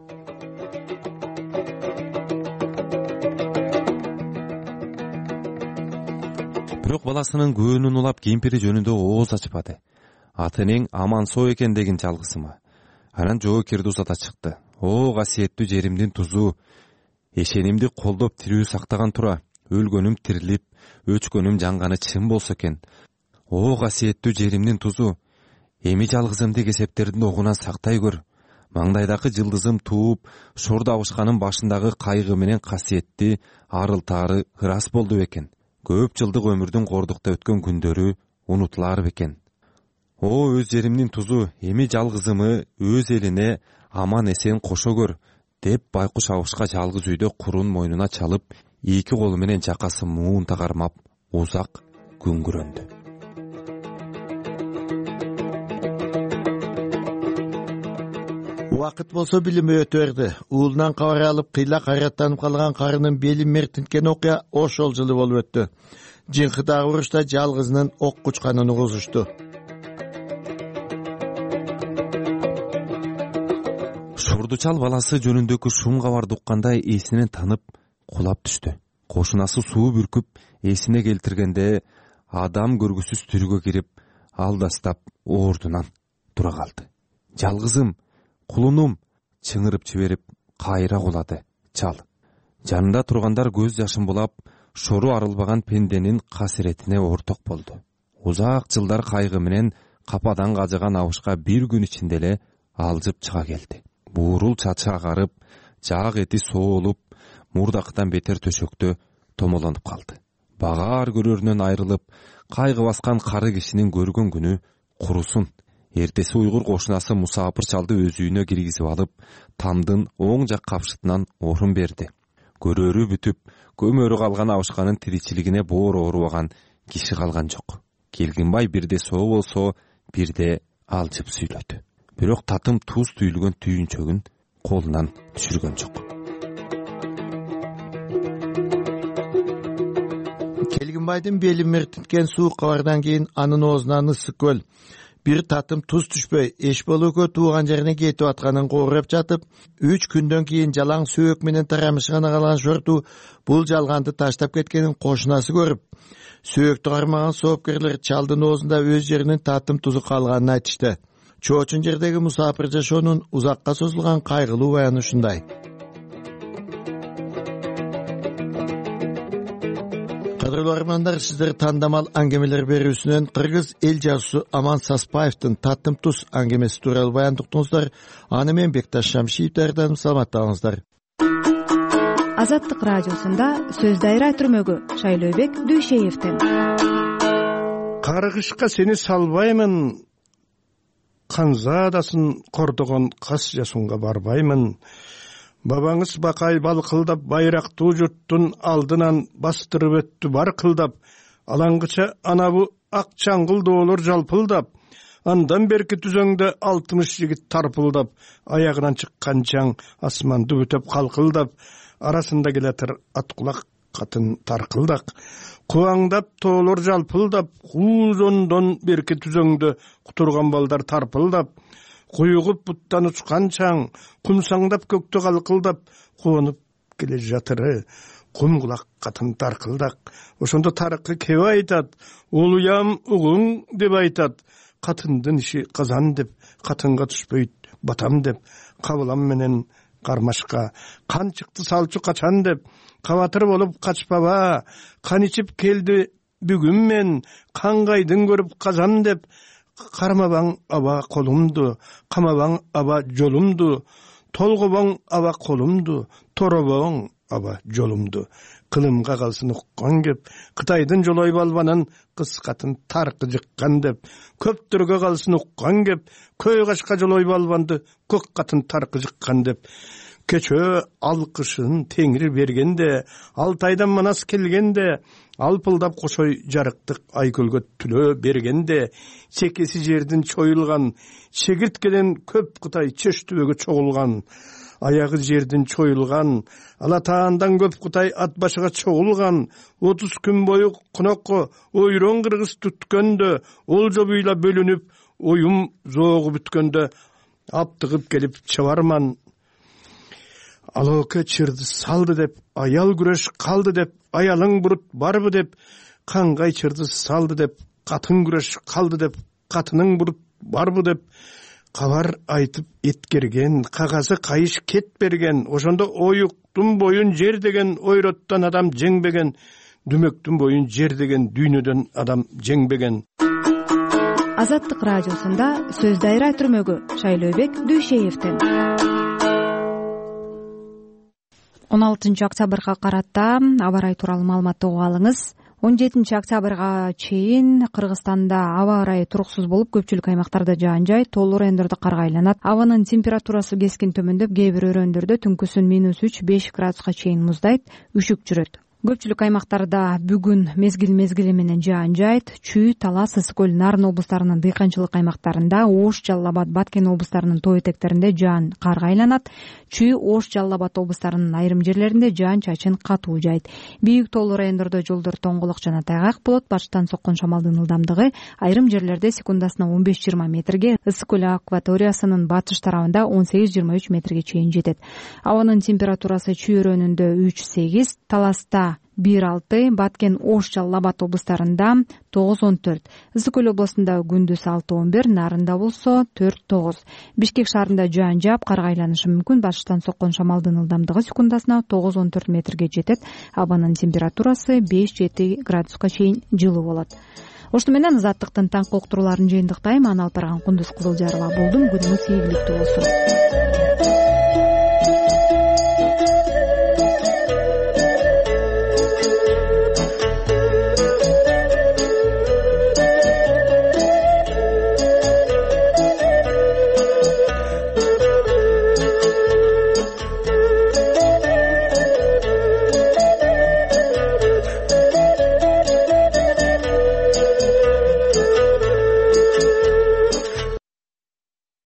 Бирок баласынын көөнүн улап кемпири жөнүндө ооз ачпады. Атынын аман соо экендигин жалгысыма. Анан жоокерди узата чыкты. О, касиеттүү жеримдин тузу, эшенимди колдоп тирүү сактаган тура, өлгөнүм тирилип, өчкөнүм жанганы чын болсо экен. О, касиеттүү жеримдин тузу, эми жалгызымдык эсептердин огунан сактай көр. Маңдайдагы жылдызым тууп, шорду абышканын башындагы кайгы менен касиетти арыл-тары ырас болду бекен. Көп жылдык өмүрдүн кордукта өткөн күндөрү унутулар бекен. О, өз жеримдин тузу, эми жалгызымы өз элине аман эсен кошо көр, деп байкуш абышка жалгыз үйдө курун мойнуна чалып, эки колу менен жакасы муун тагармап, узак күңгүрөндү. Убакыт болсо билим өтөрдү. Уулунан кабар алып кыйла кайраттанып калган карынын белин мертинткен окуя ошол жылы болуп өттү. Жыңкыдагы урушта жалгызынын ок кучканын угузушту. Шордучал баласы жөнүндөгү шум кабарды уккандай эсинен танып кулап түштү. Кошунасы суу бүркүп эсине келтиргенде адам көргүсүз түргө кирип алдастап ордунан тура калды. Жалгызым, кулунум, чыңырып жиберип кайра кулады чал. Жанында тургандар көз жашын булап, шору арылбаган пенденин касиретине орток болду. Узак жылдар кайгы менен кападан кажыган абышка бир күн ичинде эле алжып чыга келди. Буурул чачы агарып, жаак эти соолуп, мурдакыдан бетер төшөктө томолонуп калды. Багаар көрөрүнөн айрылып, кайгы баскан кары кишинин көргөн күнү курусун. Эртеси уйгур кошунасы Мусапыр чалды өз үйүнө киргизип алып, тамдын оң жак капшытынан орун берди. Көрөрү бүтүп, көмөрү калган абышканын тиричилигине боор оорубаган киши калган жок. Келгинбай бирде соо болсо, бирде алжып сүйлөдү. Бирок татым туз түйүлгөн түйүнчөгүн колунан түшүргөн жок. Келгинбайдын белин мертинткен суук кабардан кийин анын оозунан ысык көл бир татым туз түшпөй эч болуукө тууган жерине кетип атканын коореп жатып, үч күндөн кийин жалаң сөөк менен тарамышы гана калган шорту бул жалганды таштап кеткенин кошунасы көрүп, сөөктү кармаган соопкерлер чалдын оозунда өз жеринин татым тузу калганын айтышты. Чоочун жердеги Мусапыр жашоонун узакка созулган кайгылуу баяны ушундай. Кадырлуу армандар, сиздер тандамал аңгемелер берүүсүнөн кыргыз эл жазуусу Аман Саспаевдин Татым туз аңгемеси тууралуу баян уктуңуздар. Аны мен Бекташ Шамшиев даярдадым. Саламаттаңыздар. Азаттык радиосунда сөз дайра түрмөгү Шайлообек Дүйшеевдин. Каргышка сени салбаймын, канзадасын кордогон кас жасунга барбаймын. Бабаңыз бакай балкылдап байрактуу журттун алдынан бастырып өттү баркылдап, алаңгыча анабу ак чаңгыл доолор жалпылдап, андан берки түзөңдө алтымыш жигит тарпылдап, аягынан чыккан чаң асманды бүтөп калкылдап, арасында келатыр ат кулак катын таркылдак, кубаңдап тоолор жалпылдап, куузондон берки түзөңдө кутурган балдар тарпылдап, куйугуп буттан учкан чаң, кумсаңдап көктө калкылдап, куонуп келе жатыры, кум кулак катын таркылдак. Ошондо тарыкы кеп айтат, улуям угуң деп айтат, катындын иши казан деп, катынга түшпөйт батам деп, кабылам менен кармашка, кан чыкты салчу качан деп, кабатыр болуп качпаба, кан ичип келди бүгүн мен, кангайдын көрүп казан деп, кармабаң аба колумду, камабаң аба жолумду, толгобоң аба колумду, торобоң аба жолумду. Кылымга калсын уккан кеп, Кытайдын жолой балбанын кыз катын таркы жыккан деп, көптөргө калсын уккан кеп, көй кашка жолой балбанды көк катын таркы жыккан деп. Кечөө алкышын теңир бергенде, Алтайдан манас келгенде, алпылдап кошой жарыктык айкөлгө түлөө бергенде, чекеси жердин чоюлган, чегирткеден көп Кытай чөштүбөгө чогулган, аягы жердин чоюлган, Алатаандан көп Кытай ат башыга чогулган, отуз күн бою конокко ойрон кыргыз түткөндө, олжо буйла бөлүнүп, оюм зоогу бүткөндө, аптыгып келип чабарман. Алоке чырды салды деп, аял күрөш калды деп, аялың бурут барбы деп, кангай чырды салды деп, катын күрөш калды деп, катының бурут барбы деп, кабар айтып эткерген, кагазы кайыш кет берген, ошондо оюктун боюн жер деген ойроттон адам жеңбеген, дүмөктүн боюн жер деген дүйнөдөн адам жеңбеген. Азаттык радиосунда сөз дайра түрмөгү Шайлообек Дүйшеевдин. он алтынчы октябрга карата аба ырайы тууралуу маалыматты угуп алыңыз. он жетинчи октябрга чейин Кыргызстанда аба ырайы туруксуз болуп, көпчүлүк аймактарда жаан жай, тоолуу райондордо кар айланат. Абанын температурасы кескин төмөндөп, кээ бир өрөөндөрдө түнкүсүн минус үч беш градуска чейин муздайт, үшүк жүрөт. Көпчүлүк аймактарда бүгүн мезгил мезгили менен жаан жаайт. Чүй, Талас, Ысык көл, Нарын облустарынын дыйканчылык аймактарында, Ош, Жалал Абад, Баткен облустарынын тоо этектеринде жаан карга айланат. Чүй, Ош, Жалал Абад облустарынын айрым жерлеринде жаан-чачын катуу жаайт. Бийик тоолуу райондордо жолдор тоңголок жана тайгак болот. Башкытан соккон шамалдын ылдамдыгы айрым жерлерде секундасына он беш жыйырма метрге, Ысык көл акваториясынын батыш тарабында он сегиз жыйырма үч метрге чейин жетет. Абанын температурасы Чүй өрөөнүндө үч сегиз, Таласта бир алты, Баткен, Ош, Жалал Абад облустарында тогуз он төрт, Ысык көл областында күндүз алты он бир, Нарында болсо төрт тогуз. Бишкек шаарында жаан жаап карга айланышы мүмкүн. Башкытан соккон шамалдын ылдамдыгы секундасына тогуз он төрт метрге жетет. Абанын температурасы беш жети градуска чейин жылуу болот. Ошону менен Азаттыктын таңкы уктурууларын жыйынтыктайм. Аны алып барган Кундуз Кызылжарова болдум. Күнүңүз ийгиликтүү болсун.